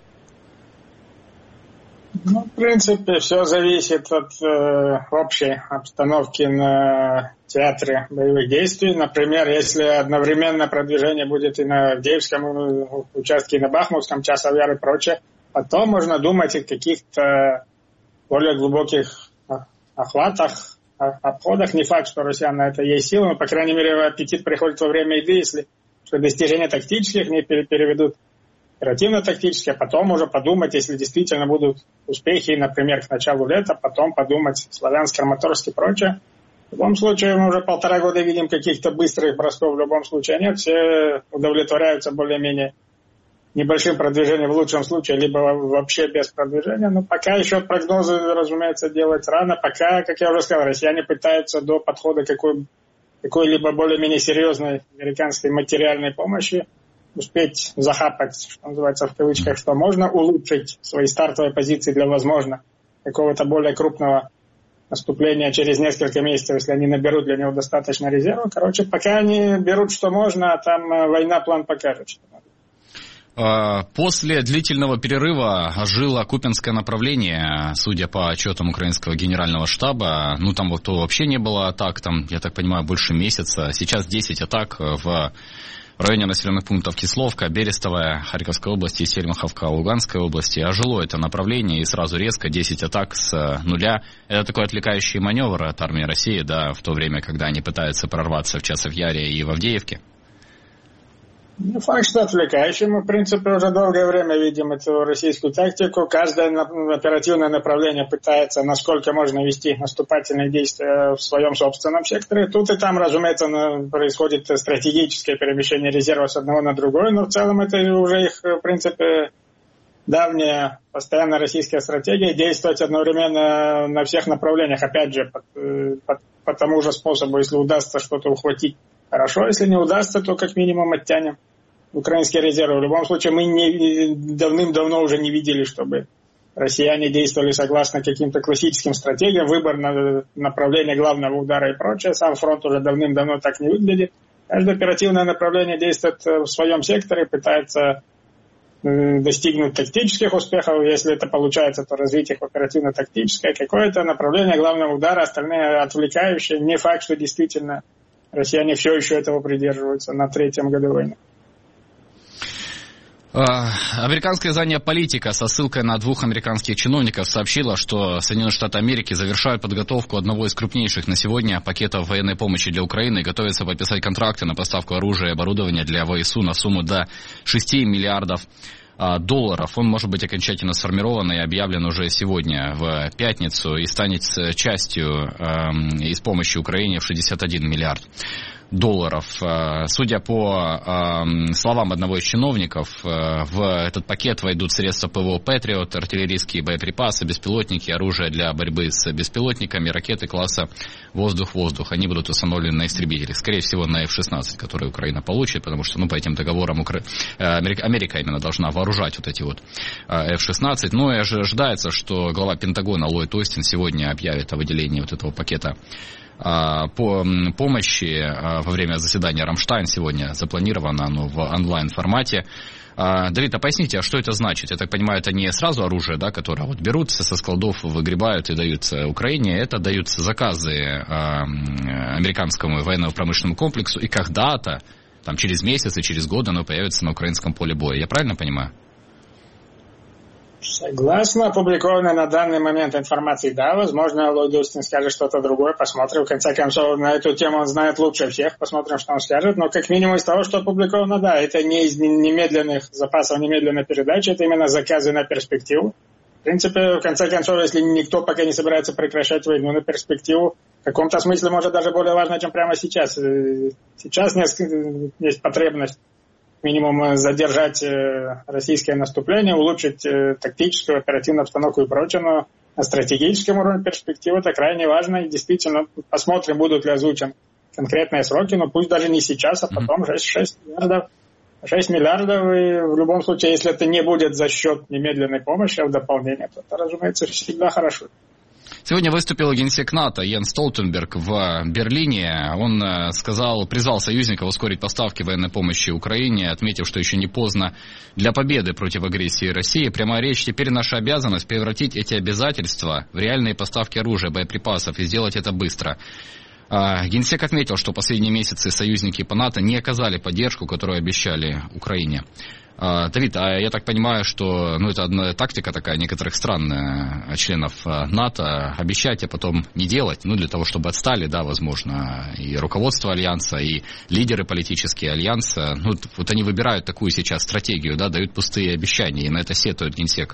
В принципе, все зависит от общей обстановки на театре боевых действий. Например, если одновременно продвижение будет и на Авдеевском участке, и на Бахмутском, часов Яр и прочее, потом можно думать о каких-то более глубоких охватах, обходах. Не факт, что россиян на это есть силы, но, по крайней мере, аппетит приходит во время еды, если достижения тактических не переведут оперативно-тактически, а потом уже подумать, если действительно будут успехи, например, к началу лета, потом подумать Славянск, Краматорск и прочее. В любом случае, мы уже 1,5 года видим каких-то быстрых бросков, в любом случае нет, все удовлетворяются более-менее небольшим продвижением в лучшем случае, либо вообще без продвижения. Но пока еще прогнозы, разумеется, делать рано. Пока, как я уже сказал, россияне пытаются до подхода какой-либо более-менее серьезной американской материальной помощи успеть захапать, что называется, в кавычках, что можно, улучшить свои стартовые позиции для, возможно, какого-то более крупного наступления через несколько месяцев, если они наберут для него достаточно резерва. Короче, пока они берут, что можно, а там война план покажет, что надо. После длительного перерыва ожило Купянское направление, судя по отчетам украинского генерального штаба. Там вообще не было атак, там, я так понимаю, больше месяца. Сейчас 10 атак в районе населенных пунктов Кисловка, Берестовая, Харьковской области, Сельмаховка, Луганской области. Ожило это направление и сразу резко 10 атак с нуля. Это такой отвлекающий маневр от армии России, в то время, когда они пытаются прорваться в Часов Яре и в Авдеевке. Не факт, что отвлекающий. Мы, в принципе, уже долгое время видим эту российскую тактику. Каждое оперативное направление пытается, насколько можно вести наступательные действия в своем собственном секторе. Тут и там, разумеется, происходит стратегическое перемещение резерва с одного на другой, но в целом это уже их, в принципе, давняя, постоянно российская стратегия действовать одновременно на всех направлениях, опять же, по тому же способу. Если удастся что-то ухватить, хорошо, если не удастся, то как минимум оттянем украинские резервы. В любом случае, мы давным-давно уже не видели, чтобы россияне действовали согласно каким-то классическим стратегиям, выбор на направление главного удара и прочее. Сам фронт уже давным-давно так не выглядит. Каждое оперативное направление действует в своем секторе, пытается достигнуть тактических успехов. Если это получается, то развить их в оперативно-тактическое. Какое-то направление главного удара, остальные отвлекающие. Не факт, что действительно россияне все еще этого придерживаются на 3-м году войны. Американское издание «Политика» со ссылкой на 2 американских чиновников сообщило, что Соединенные Штаты Америки завершают подготовку одного из крупнейших на сегодня пакетов военной помощи для Украины и готовятся подписать контракты на поставку оружия и оборудования для ВСУ на сумму до $6 миллиардов. Он может быть окончательно сформирован и объявлен уже сегодня, в пятницу, и станет частью из помощи Украине в $61 миллиард. Судя по словам одного из чиновников, в этот пакет войдут средства ПВО «Патриот», артиллерийские боеприпасы, беспилотники, оружие для борьбы с беспилотниками, ракеты класса «Воздух-воздух». Они будут установлены на истребителях, скорее всего, на F-16, которые Украина получит, потому что по этим договорам Америка именно должна вооружать вот эти вот F-16. Но и ожидается, что глава Пентагона Ллойд Остин сегодня объявит о выделении вот этого пакета по помощи во время заседания Рамштайн. Сегодня запланировано оно в онлайн-формате. Давид, поясните, а что это значит? Я так понимаю, это не сразу оружие, да, которое вот берутся со складов, выгребают и даются Украине. Это даются заказы американскому военно-промышленному комплексу, и когда-то, там, через месяц и через год оно появится на украинском поле боя. Я правильно понимаю? Согласно опубликованной на данный момент информации, да, возможно, Ллойд Остин скажет что-то другое, посмотрим. В конце концов, на эту тему он знает лучше всех, посмотрим, что он скажет. Но как минимум из того, что опубликовано, да, это не из немедленных запасов, немедленной передачи, это именно заказы на перспективу. В принципе, в конце концов, если никто пока не собирается прекращать войну, на перспективу, в каком-то смысле, может, даже более важно, чем прямо сейчас. Сейчас есть потребность минимум задержать российское наступление, улучшить тактическую, оперативную обстановку и прочее, но на стратегическом уровне перспективы это крайне важно. И действительно, посмотрим, будут ли озвучены конкретные сроки, но пусть даже не сейчас, а потом 6 миллиардов. 6 миллиардов, и в любом случае, если это не будет за счет немедленной помощи, а в дополнение, то это, разумеется, всегда хорошо. Сегодня выступил генсек НАТО Йенс Столтенберг в Берлине. Он призвал союзников ускорить поставки военной помощи Украине, отметив, что еще не поздно для победы против агрессии России. Прямая речь: теперь наша обязанность превратить эти обязательства в реальные поставки оружия, боеприпасов, и сделать это быстро. Генсек отметил, что последние месяцы союзники по НАТО не оказали поддержку, которую обещали Украине. Давид, я так понимаю, что это одна тактика такая некоторых стран, членов НАТО, обещать, а потом не делать, для того, чтобы отстали, да, возможно, и руководство Альянса, и лидеры политические Альянса. Вот они выбирают такую сейчас стратегию, да, дают пустые обещания, и на это сетует генсек.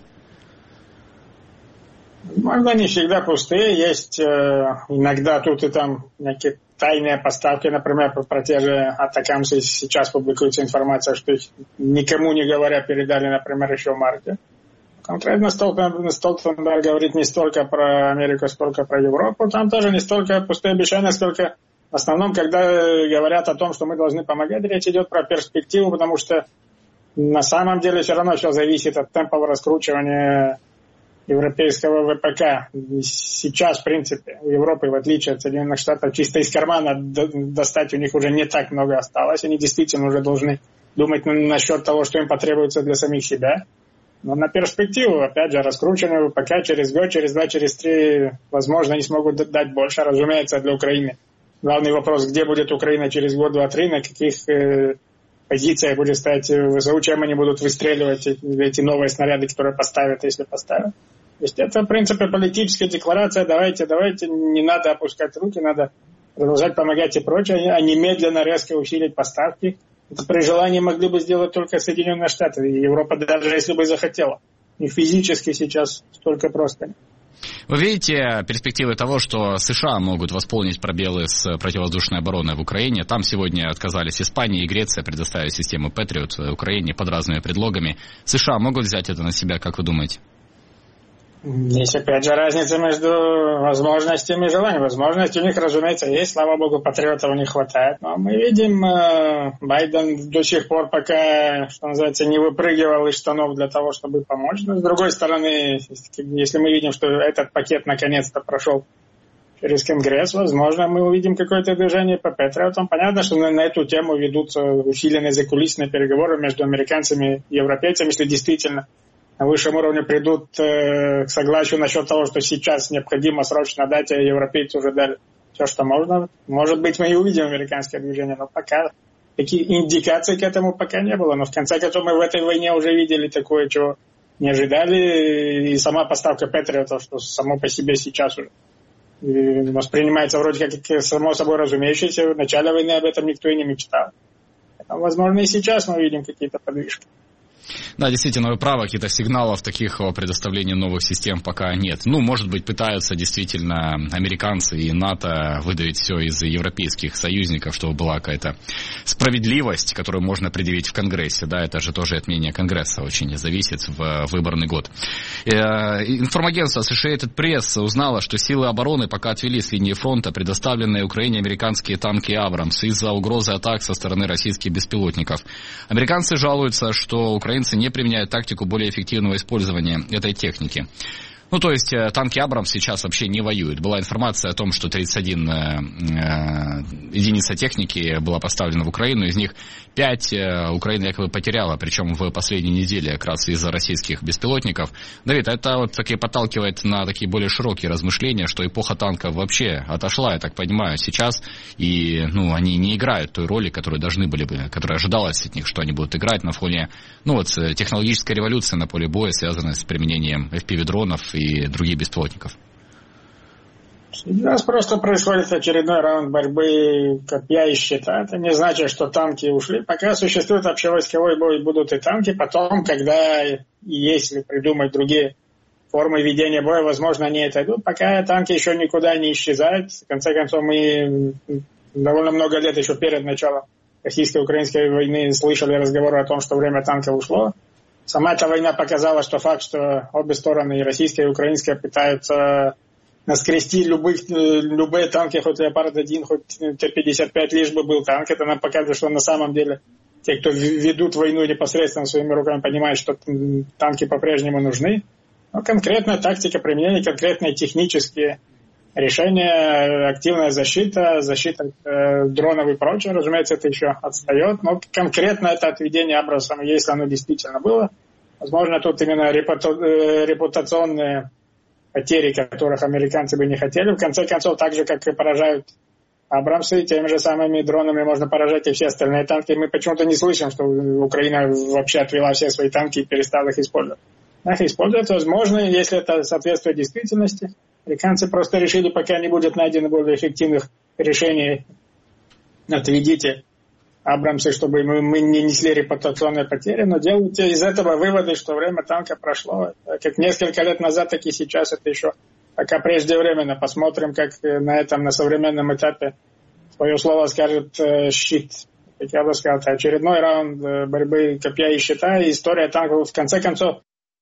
Возможно, не всегда пустые, есть иногда тут и там некие тайные поставки, например, про те же атакамсы. Сейчас публикуется информация, что их никому не говоря передали, например, еще в марте. Конкретно Столтенберг говорит не столько про Америку, сколько про Европу. Там тоже не столько пустые обещания, сколько в основном, когда говорят о том, что мы должны помогать, речь идет про перспективу, потому что на самом деле все равно все зависит от темпов раскручивания европейского ВПК. Сейчас, в принципе, у Европы, в отличие от Соединенных Штатов, чисто из кармана достать у них уже не так много осталось. Они действительно уже должны думать насчет того, что им потребуется для самих себя. Но на перспективу, опять же, раскрученную ВПК через год, через 2, через 3, возможно, они смогут дать больше. Разумеется, для Украины. Главный вопрос: где будет Украина через год, 2, 3, на каких позициях будет стоять ВСУ, чем они будут выстреливать эти новые снаряды, которые поставят, если поставят. То есть это, в принципе, политическая декларация: давайте, не надо опускать руки, надо продолжать помогать и прочее, а немедленно резко усилить поставки. Это при желании могли бы сделать только Соединенные Штаты. И Европа, даже если бы захотела. И физически сейчас столько просто. Вы видите перспективы того, что США могут восполнить пробелы с противовоздушной обороной в Украине? Там сегодня отказались Испания и Греция предоставить систему Patriot Украине под разными предлогами. США могут взять это на себя, как вы думаете? Здесь опять же разница между возможностями и желанием. Возможности у них, разумеется, есть. Слава богу, патриотов не хватает. Но мы видим, Байден до сих пор пока, что называется, не выпрыгивал из штанов для того, чтобы помочь. Но с другой стороны, если мы видим, что этот пакет наконец-то прошел через Конгресс, возможно, мы увидим какое-то движение по Патриотам. Понятно, что на эту тему ведутся усиленные закулисные переговоры между американцами и европейцами, если действительно на высшем уровне придут к согласию насчет того, что сейчас необходимо срочно дать, а европейцы уже дали все, что можно. Может быть, мы и увидим американское движение, но пока таких индикаций к этому пока не было. Но в конце концов мы в этой войне уже видели такое, чего не ожидали. И сама поставка Патриотов, что само по себе сейчас уже воспринимается вроде как само собой разумеющееся. В начале войны об этом никто и не мечтал. Возможно, и сейчас мы видим какие-то подвижки. Да, действительно, вы правы, каких-то сигналов таких о предоставлении новых систем пока нет. Ну, может быть, пытаются действительно американцы и НАТО выдавить все из европейских союзников, чтобы была какая-то справедливость, которую можно предъявить в Конгрессе. Да, это же тоже от мнения Конгресса очень зависит в выборный год. Информагентство Associated Press узнало, что силы обороны пока отвели с линии фронта предоставленные Украине американские танки «Абрамс» из-за угрозы атак со стороны российских беспилотников. Американцы жалуются, что украинцы не применяют тактику более эффективного использования этой техники. Ну, то есть танки «Абрамс» сейчас вообще не воюют. Была информация о том, что 31 единица техники была поставлена в Украину, из них 5 Украина якобы потеряла, причем в последней неделе как раз из-за российских беспилотников. Давид, это вот таки подталкивает на такие более широкие размышления, что эпоха танков вообще отошла, я так понимаю, сейчас, и они не играют той роли, которую должны были бы, которая ожидалась от них, что они будут играть на фоне технологической революции на поле боя, связанной с применением FPV-дронов и других беспилотников. Сейчас просто происходит очередной раунд борьбы копья и щита. Это не значит, что танки ушли. Пока существует общевойсковой бой, будут и танки. Потом, когда и если придумать другие формы ведения боя, возможно, они это идут. Пока танки еще никуда не исчезают. В конце концов, мы довольно много лет еще перед началом российско-украинской войны слышали разговоры о том, что время танков ушло. Сама эта война показала, что факт, что обе стороны, и российская, и украинская, пытаются наскрести любые танки, хоть «Леопард-1», хоть Т-55, лишь бы был танк. Это нам показывает, что на самом деле те, кто ведут войну непосредственно своими руками, понимают, что танки по-прежнему нужны. Но конкретная тактика применения, конкретные технические решения, активная защита дронов и прочее, разумеется, это еще отстает. Но конкретно это отведение «Абрамсом», если оно действительно было, возможно, тут именно репутационные потери, которых американцы бы не хотели. В конце концов, так же, как и поражают «Абрамсы», теми же самыми дронами можно поражать и все остальные танки. Мы почему-то не слышим, что Украина вообще отвела все свои танки и перестала их использовать. Их использовать возможно, если это соответствует действительности. Американцы просто решили, пока не будет найдено более эффективных решений, отведите «Абрамсы», чтобы мы не несли репутационные потери, но делайте из этого выводы, что время танка прошло. Как несколько лет назад, так и сейчас это еще пока преждевременно. Посмотрим, как на современном этапе свое слово скажет щит. Как я бы сказал, это очередной раунд борьбы копья и щита, и история танков в конце концов.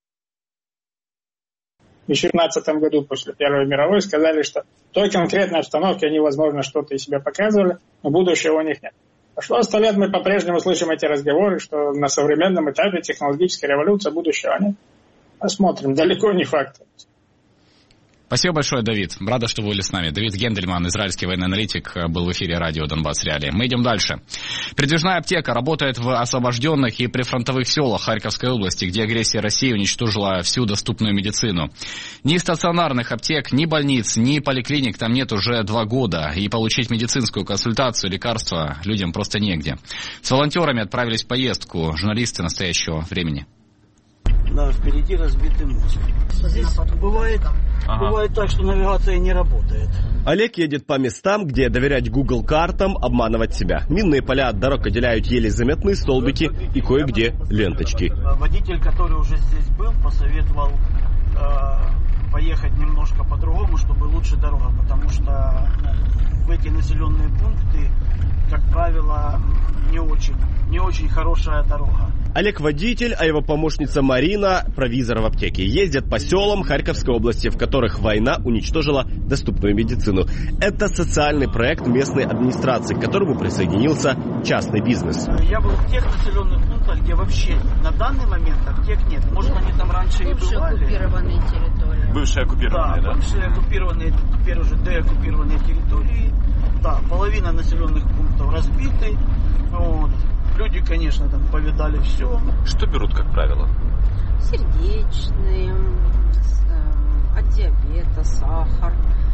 В 2015 году, после Первой мировой, сказали, что в той конкретной обстановке они, возможно, что-то из себя показывали, но будущего у них нет. Прошло 100 лет, мы по-прежнему слышим эти разговоры, что на современном этапе технологической революции будущего нет. Посмотрим, далеко не факт. Спасибо большое, Давид. Рада, что вы были с нами. Давид Гендельман, израильский военный аналитик, был в эфире радио «Донбасс Реалии». Мы идем дальше. Передвижная аптека работает в освобожденных и прифронтовых селах Харьковской области, где агрессия России уничтожила всю доступную медицину. Ни стационарных аптек, ни больниц, ни поликлиник там нет уже 2 года. И получить медицинскую консультацию, лекарства людям просто негде. С волонтерами отправились в поездку журналисты «Настоящего времени». Да, впереди разбитый мост. Здесь бывает так, что навигация не работает. Олег едет по местам, где доверять Google картам, обманывать себя. Минные поля от дорог отделяют еле заметные столбики и кое-где ленточки. Водитель, который уже здесь был, посоветовал поехать немножко по-другому, чтобы лучше дорога, потому что в эти населенные пункты, как правило, не очень хорошая дорога. Олег водитель, а его помощница Марина провизор в аптеке. Ездят по селам Харьковской области, в которых война уничтожила доступную медицину. Это социальный проект местной администрации, к которому присоединился частный бизнес. Я был в тех населенных пунктах, где вообще на данный момент аптек нет. Может, они там раньше и бывали. Оккупированные территории. Бывшие оккупированные, да? Бывшие оккупированные, теперь уже деоккупированные территории. Да, половина населенных пунктов разбиты. Вот. Люди, конечно, там повидали все. Что берут, как правило? Сердечные, от диабета, сахар.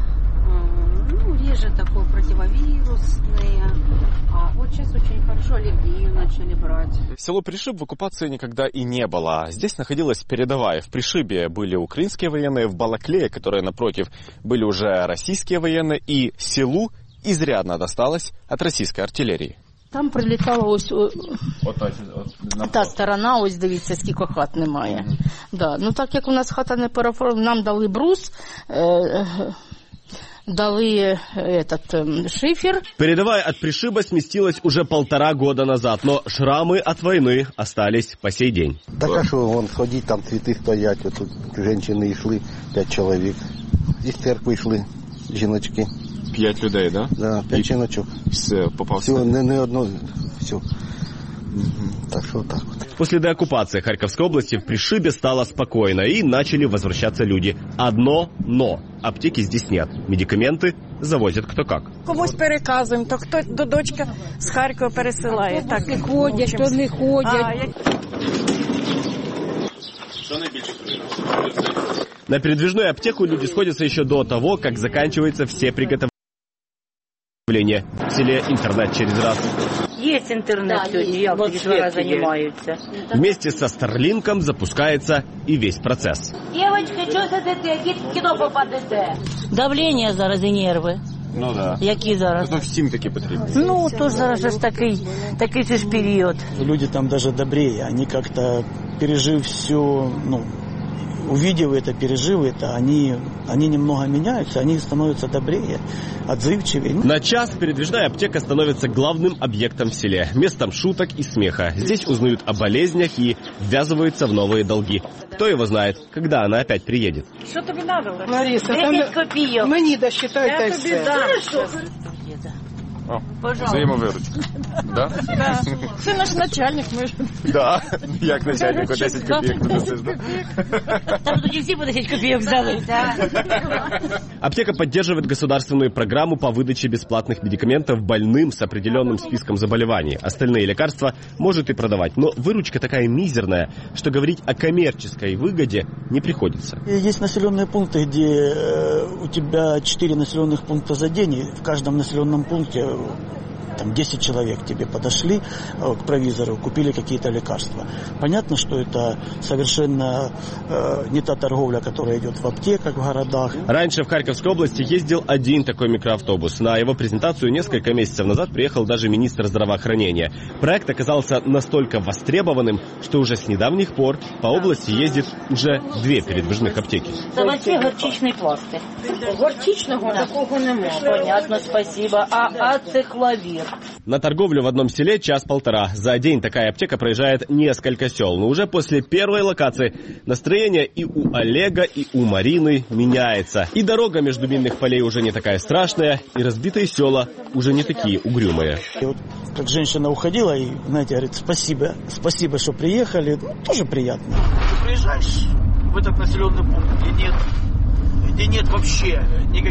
Реже такое противовирусные. А вот сейчас очень хорошо аллергию начали брать. Село Пришиб в оккупации никогда и не было. Здесь находилась передовая. В Пришибе были украинские военные, в Балаклее, которые напротив, были уже российские военные. И селу изрядно досталось от российской артилерії. Там прилітала ось та сторона, ось дивіться, скільки хат немає. Да. Ну так як у нас хата не переформована, нам дали брус, дали шифер. Передовая от Пришиба сместилась уже 1,5 года назад, но шрамы от войны остались по сей день. Так а що, вон ходіть, там цвіти стоять, тут жінки йшли, 5 чоловік. Із церкви йшли жіночки. 5 людей, да? Да, 5 жіночок. Все, попався? Все, не одно, все. Так что так вот. После деоккупации Харьковской области в Пришибе стало спокойно и начали возвращаться люди. Одно но. Аптеки здесь нет. Медикаменты завозят кто как. Комусь переказуємо, то хтось до дочки з Харкова пересилає. Так, не ходять, то не ходять. На передвижную аптеку люди сходятся еще до того, как заканчиваются все приготовления. В селе интернет через раз. Есть интернет сегодня, я вот 2 раза занимаются. Вместе со Старлинком запускается и весь процесс. Девочки, что сидите, в кино попадете? Давлення зараз і нерви. Ну да. Які зараз? Ну всім такі потрібні. Ну, то зараз же такий же ж період. Люди там даже добрее, они как-то пережив все, увидев это, пережив это, они немного меняются, они становятся добрее, отзывчивее. На час передвижная аптека становится главным объектом в селе, местом шуток и смеха. Здесь узнают о болезнях и ввязываются в новые долги. Кто его знает, когда она опять приедет. Что тебе надо? Лариса, 10 копеек. Мені досчитай, я та тобі все. Взаємовиручка. Да? Це наш начальник, ми ж. Да, як начальнику 10 копеек донесеш, да? Там тоді всі по 10 копеек здали. Аптека поддерживает государственную программу по выдаче бесплатных медикаментов больным с определенным списком заболеваний. Остальные лекарства может и продавать, но выручка такая мизерная, что говорить о коммерческой выгоде не приходится. Есть населенные пункты, где у тебя 4 населенных пункта за день, и в каждом населенном пункте там 10 человек тебе подошли к провизору, купили какие-то лекарства. Понятно, что это совершенно не та торговля, которая идет в аптеках, в городах. Раньше в Харьковской области ездил один такой микроавтобус. На его презентацию несколько месяцев назад приехал даже министр здравоохранения. Проект оказался настолько востребованным, что уже с недавних пор по области ездит уже 2 передвижных аптеки. Давайте горчичный пластырь. Горчичного такого нема. Понятно, спасибо. А ацикловир? На торговлю в одном селе 1-1,5. За день такая аптека проезжает несколько сел. Но уже после первой локации настроение и у Олега, и у Марины меняется. И дорога между минных полей уже не такая страшная, и разбитые села уже не такие угрюмые. И вот как женщина уходила и, знаете, говорит, спасибо, что приехали. Тоже приятно. Ты приезжаешь в этот населенный пункт, где нет вообще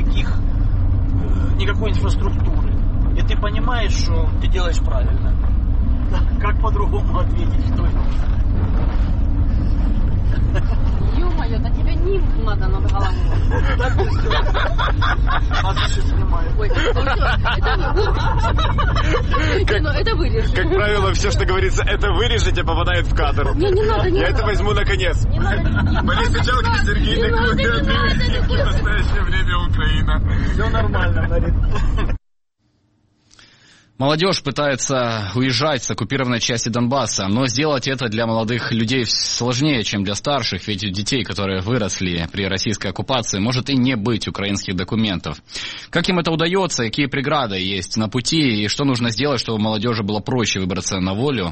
никакой инфраструктуры. И ты понимаешь, что ты делаешь правильно. Как по-другому ответить, что это? Ё-моё, да тебе нимб надо над головой. А ты что снимаешь? Ой, это Это вырежешь. Как правило, все, что говорится, это вырежете, попадает в кадр. Не надо, Я это возьму наконец. Борис Ичалкин, Сергей Накутин, в настоящее время Украина. Все нормально, Марин. Молодежь пытается уезжать с оккупированной части Донбасса, но сделать это для молодых людей сложнее, чем для старших, ведь у детей, которые выросли при российской оккупации, может и не быть украинских документов. Как им это удается, какие преграды есть на пути, и что нужно сделать, чтобы молодежи было проще выбраться на волю?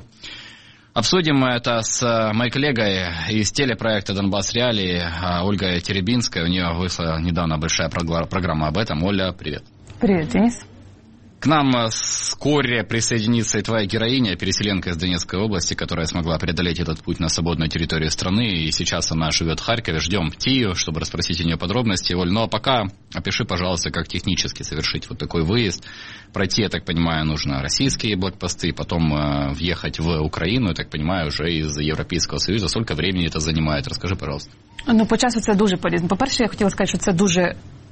Обсудим это с моей коллегой из телепроекта «Донбасс Реалии» Ольгой Теребинской. У нее вышла недавно большая программа об этом. Оля, привет. Привет, Денис. К нам вскоре присоединится и твоя героиня, переселенка из Донецкой области, которая смогла преодолеть этот путь на свободной территории страны, и сейчас она живет в Харькове. Ждем Тию, чтобы расспросить у нее подробности. Оль, ну а пока опиши, пожалуйста, как технически совершить вот такой выезд. Пройти, я так понимаю, нужно российские блокпосты, потом въехать в Украину, я так понимаю, уже из Європейського Союзу. Сколько времени это занимает? Расскажи, пожалуйста. Ну, по часу це дуже по-різному. По-перше, я хотіла сказати, що це дуже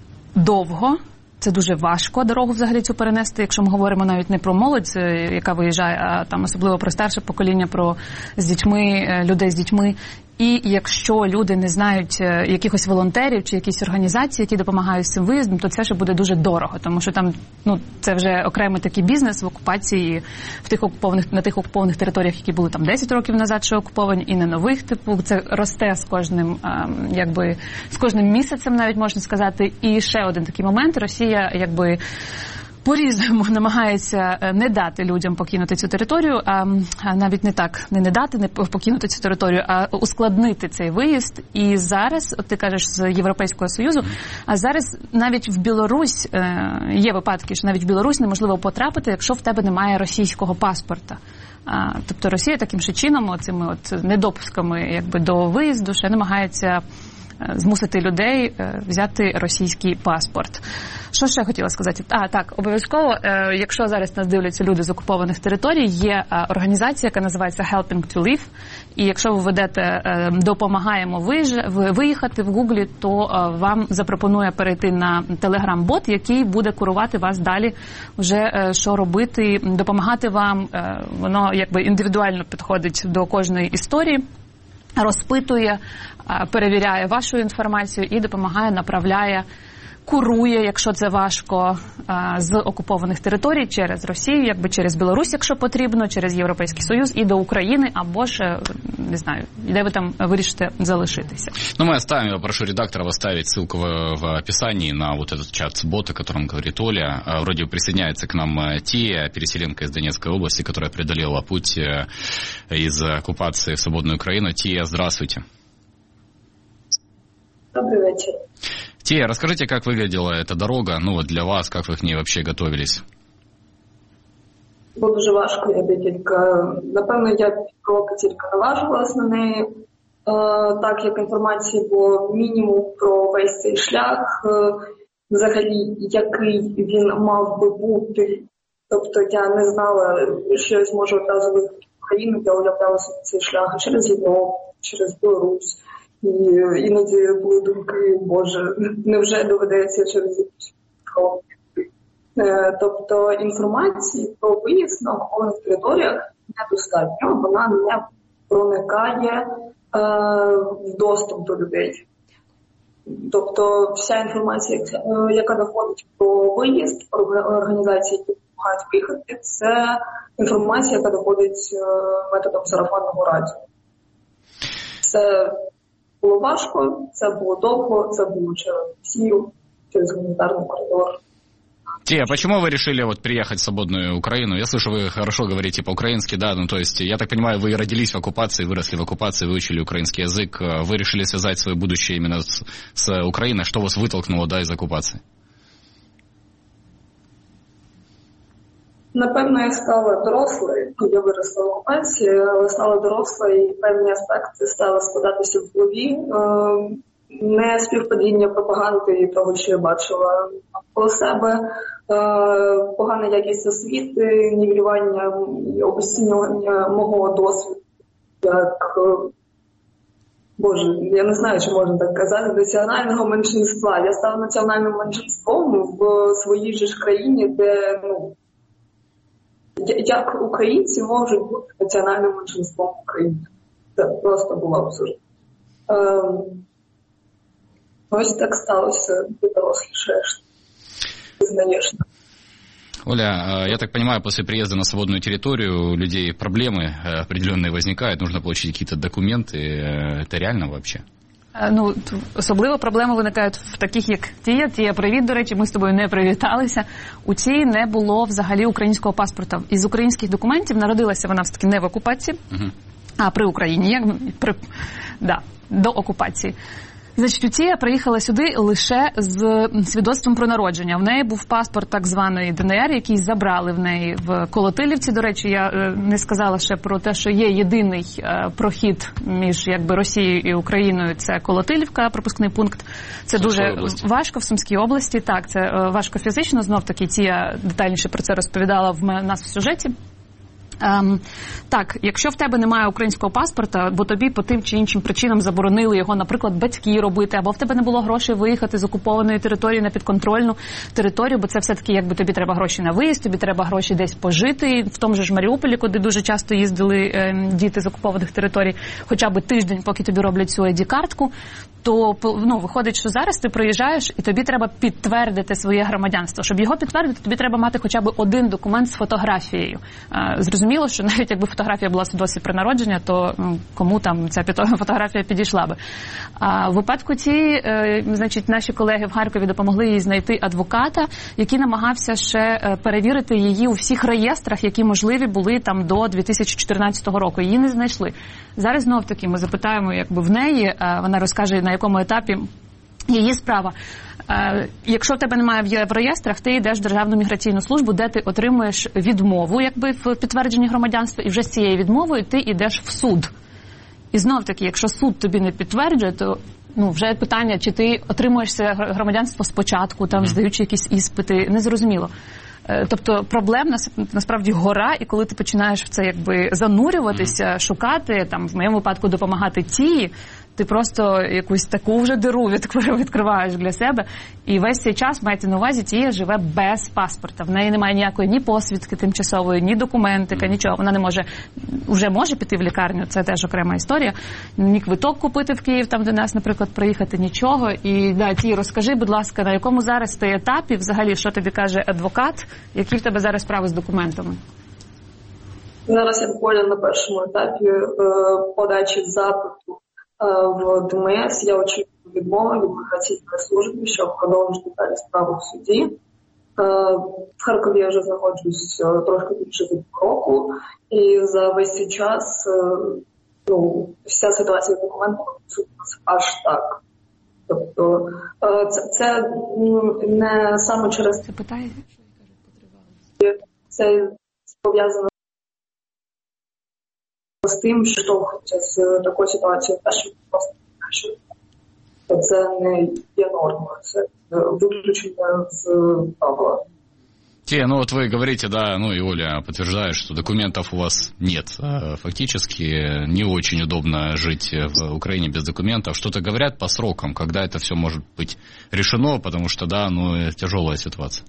довго. Це дуже важко дорогу взагалі цю перенести, якщо ми говоримо навіть не про молодь, яка виїжджає, а там особливо про старше покоління, про з дітьми, людей з дітьми. І якщо люди не знають якихось волонтерів чи якісь організації, які допомагають з цим виїздом, то це ще буде дуже дорого, тому що там, ну, це вже окремий такий бізнес в окупації в тих окупованих, на тих окупованих територіях, які були там 10 років назад, що окуповані, і на нових, типу, це росте з кожним, якби, з кожним місяцем, навіть можна сказати. І ще один такий момент: Росія, якби, по-різному намагається не дати людям покинути цю територію, а навіть не так, не дати, не покинути цю територію, а ускладнити цей виїзд. І зараз, от ти кажеш, з Європейського Союзу, а зараз навіть в Білорусь, є випадки, що навіть в Білорусь неможливо потрапити, якщо в тебе немає російського паспорта. Тобто Росія таким ще чином, оцими от недопусками, якби, до виїзду ще намагається змусити людей взяти російський паспорт. Що ще хотіла сказати? Так, обов'язково, якщо зараз нас дивляться люди з окупованих територій, є організація, яка називається Helping to Live, і якщо ви введете «допомагаємо виїхати» в Гуглі, то вам запропонує перейти на Telegram-бот, який буде курувати вас далі, вже що робити, допомагати вам. Воно якби індивідуально підходить до кожної історії, розпитує, перевіряє вашу інформацію і допомагає, направляє, курує, якщо це важко, з окупованих територій через Росію, якби через Білорусь, якщо потрібно, через Європейський Союз і до України, або ж, не знаю, де ви там вирішите залишитися. Ну, мы оставим, я прошу редакторов оставить ссылку в описании на вот этот чат-бот, о котором говорит Оля. Вроде присоединяется к нам Тия, переселенка из Донецкой области, которая преодолела путь из оккупации в свободную Украину. Тия, здравствуйте. Добрый вечер. Тия, расскажите, как выглядела эта дорога, ну вот для вас, как вы к ней вообще готовились? Було дуже важко, я декілька, напевно, я роки тільки наважувалась на неї, так як інформації було мінімум про весь цей шлях, взагалі, який він мав би бути. Тобто я не знала, що я зможу одразу виїхати в Україну, я уявляла собі цей шлях через Європу, через Білорусь. І іноді були думки, боже, невже доведеться через якісь кроки. Тобто інформації про виїзд на окупованих територіях недостатньо, вона не проникає в доступ до людей. Тобто вся інформація, яка доходить про виїзд, про організації, які допомагають виїхати, це інформація, яка доходить методом сарафанного радіо. Це було важко, це було довго, це було через Росію, через гуманитарный коридор. Тия, почему вы решили вот приехать в свободную Украину? Я слышу, вы хорошо говорите по-украински, да, ну то есть, я так понимаю, вы родились в оккупации, выросли в оккупации, выучили украинский язык, вы решили связать свое будущее именно с Украиной, что вас вытолкнуло, да, из оккупации? Напевно, я стала дорослою, я виросла в окупації, але стала дорослою і певні аспекти стали складатися в голові. Не співпадіння пропаганди і того, що я бачила навколо себе, погана якість освіти, нівелювання і обесцінювання мого досвіду як, боже, я не знаю, чи можна так казати, національного меншинства. Я стала національним меншинством в своїй же ж країні, де, ну, Як українці можуть бути національним меншинством України? Це просто було абсурдно. Ось так сталося, ти дорослішаєш, ти знаєш. Оля, я так понимаю, после приезда на свободную территорию у людей проблемы определенные возникают, нужно получить какие-то документы. Это реально вообще? Ну, особливо проблеми виникають в таких, як Тія. Тія, привіт, до речі, ми з тобою не привіталися. У Тії не було взагалі українського паспорта. Із українських документів народилася вона все-таки не в окупації, а при Україні, до окупації. Значить, Тія приїхала сюди лише з свідоцтвом про народження. В неї був паспорт так званої ДНР, який забрали в неї в Колотилівці. До речі, я не сказала ще про те, що є єдиний прохід між Росією і Україною. Це Колотилівка, пропускний пункт. Це дуже важко в Сумській області. Так, це важко фізично. Знов-таки Тія детальніше про це розповідала в нас в сюжеті. Так, якщо в тебе немає українського паспорта, бо тобі по тим чи іншим причинам заборонили його, наприклад, батьки робити, або в тебе не було грошей виїхати з окупованої території на підконтрольну територію, бо це все-таки тобі треба гроші на виїзд, тобі треба гроші десь пожити, в тому ж Маріуполі, куди дуже часто їздили діти з окупованих територій, хоча б тиждень, поки тобі роблять цю ID-картку, то виходить, що зараз ти приїжджаєш і тобі треба підтвердити своє громадянство. Щоб його підтвердити, тобі треба мати хоча б один документ з фотографією. Зрозуміло, що навіть якби фотографія була свідоцтві про народження, то кому там ця фотографія підійшла би. А в випадку значить, наші колеги в Харкові допомогли їй знайти адвоката, який намагався ще перевірити її у всіх реєстрах, які можливі були там до 2014 року. Її не знайшли. Зараз знов-таки ми запитаємо в неї, вона розкаже, на якому етапі її справа. Якщо в тебе немає в реєстрах, ти йдеш в Державну міграційну службу, де ти отримуєш відмову в підтвердженні громадянства, і вже з цією відмовою ти йдеш в суд. І знов-таки, якщо суд тобі не підтверджує, то вже питання, чи ти отримуєш це громадянство спочатку, здаючи якісь іспити, незрозуміло. Тобто проблем насправді гора, і коли ти починаєш в це занурюватися, шукати, в моєму випадку допомагати Тії, ти просто якусь таку вже диру відкриваєш для себе. І весь цей час, маєте на увазі, Тія живе без паспорта. В неї немає ніякої ні посвідки тимчасової, ні документика, нічого. Вона не може, вже може піти в лікарню, це теж окрема історія. Ні квиток купити в Київ, там, де нас, наприклад, приїхати, нічого. І, Тія, розкажи, будь ласка, на якому зараз ти етапі, взагалі, що тобі каже адвокат, які в тебе зараз справи з документами? Зараз я буквально на першому етапі подачі запиту в ДМС. Я очікую відмови від міграційної служби, щоб продовжити далі справу в суді. В Харкові я вже знаходжусь трошки більше від року, і за весь цей час вся ситуація з документами аж так. Тобто це не саме через це питання, це пов'язано з тим, що штовхується з такою ситуацією, що просто це не є нормою, це виключення з правила. Те, вы говорите, и Оля подтверждает, что документов у вас нет. Фактически не очень удобно жить в Украине без документов. Что-то говорят по срокам, когда это все может быть решено, потому что, тяжелая ситуация.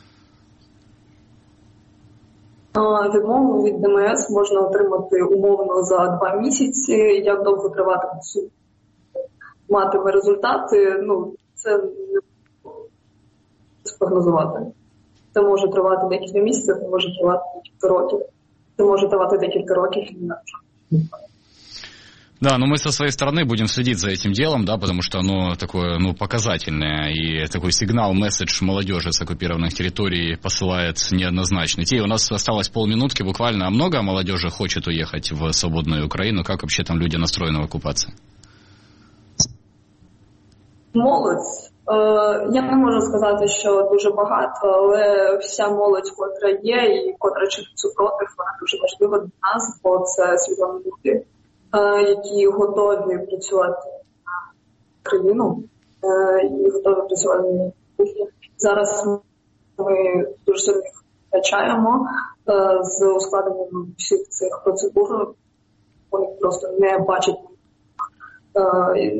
Відмову від ДМС можна отримати умовно за 2 місяці. Як довго триватиме суд, матиме результати, це не спрогнозувати. Це може тривати декілька місяців, це може тривати декілька років. Це може тривати декілька років і не. Да, но мы со своей стороны будем следить за этим делом, потому что оно такое, показательное, и такой сигнал, месседж молодежи с оккупированных территорий посылает неоднозначный. Те, у нас осталось полминутки буквально, а много молодежи хочет уехать в свободную Украину? Как вообще там люди настроены в оккупации? Молодь. Я не можу сказати, що дуже багато, але вся молодь, котра є і котра чинить супротив, вона дуже важлива для нас, бо це свідомі люди, які готові працювати на країну і готові працювати на країні. Зараз ми дуже сильно їх втрачаємо з ускладненням всіх цих процедур. Вони просто не бачать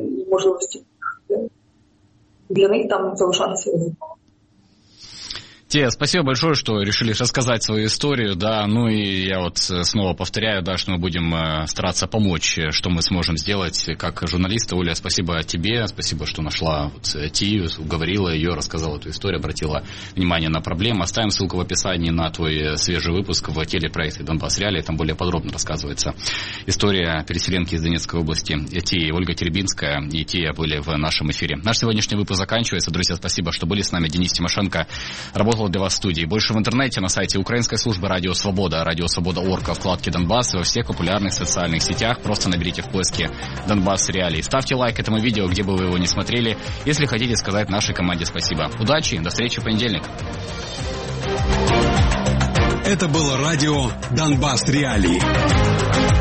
можливості для них там залишатися. Те, спасибо большое, что решили рассказать свою историю, да, ну и я вот снова повторяю, да, что мы будем стараться помочь, что мы сможем сделать как журналисты. Оля, спасибо тебе, спасибо, что нашла вот Тию, уговорила ее, рассказала эту историю, обратила внимание на проблемы. Оставим ссылку в описании на твой свежий выпуск в телепроекте «Донбасс Реалии», там более подробно рассказывается история переселенки из Донецкой области Тии. Ольга Теребинская и Тия были в нашем эфире. Наш сегодняшний выпуск заканчивается. Друзья, спасибо, что были с нами. Денис Тимошенко работал для вас в студии. Больше в интернете на сайте украинской службы Радио Свобода, Радиосвобода.орг, во вкладке Донбасс, во всех популярных социальных сетях. Просто наберите в поиске Донбасс Реалии. Ставьте лайк этому видео, где бы вы его не смотрели, если хотите сказать нашей команде спасибо. Удачи, до встречи в понедельник. Это было радио Донбасс Реалии.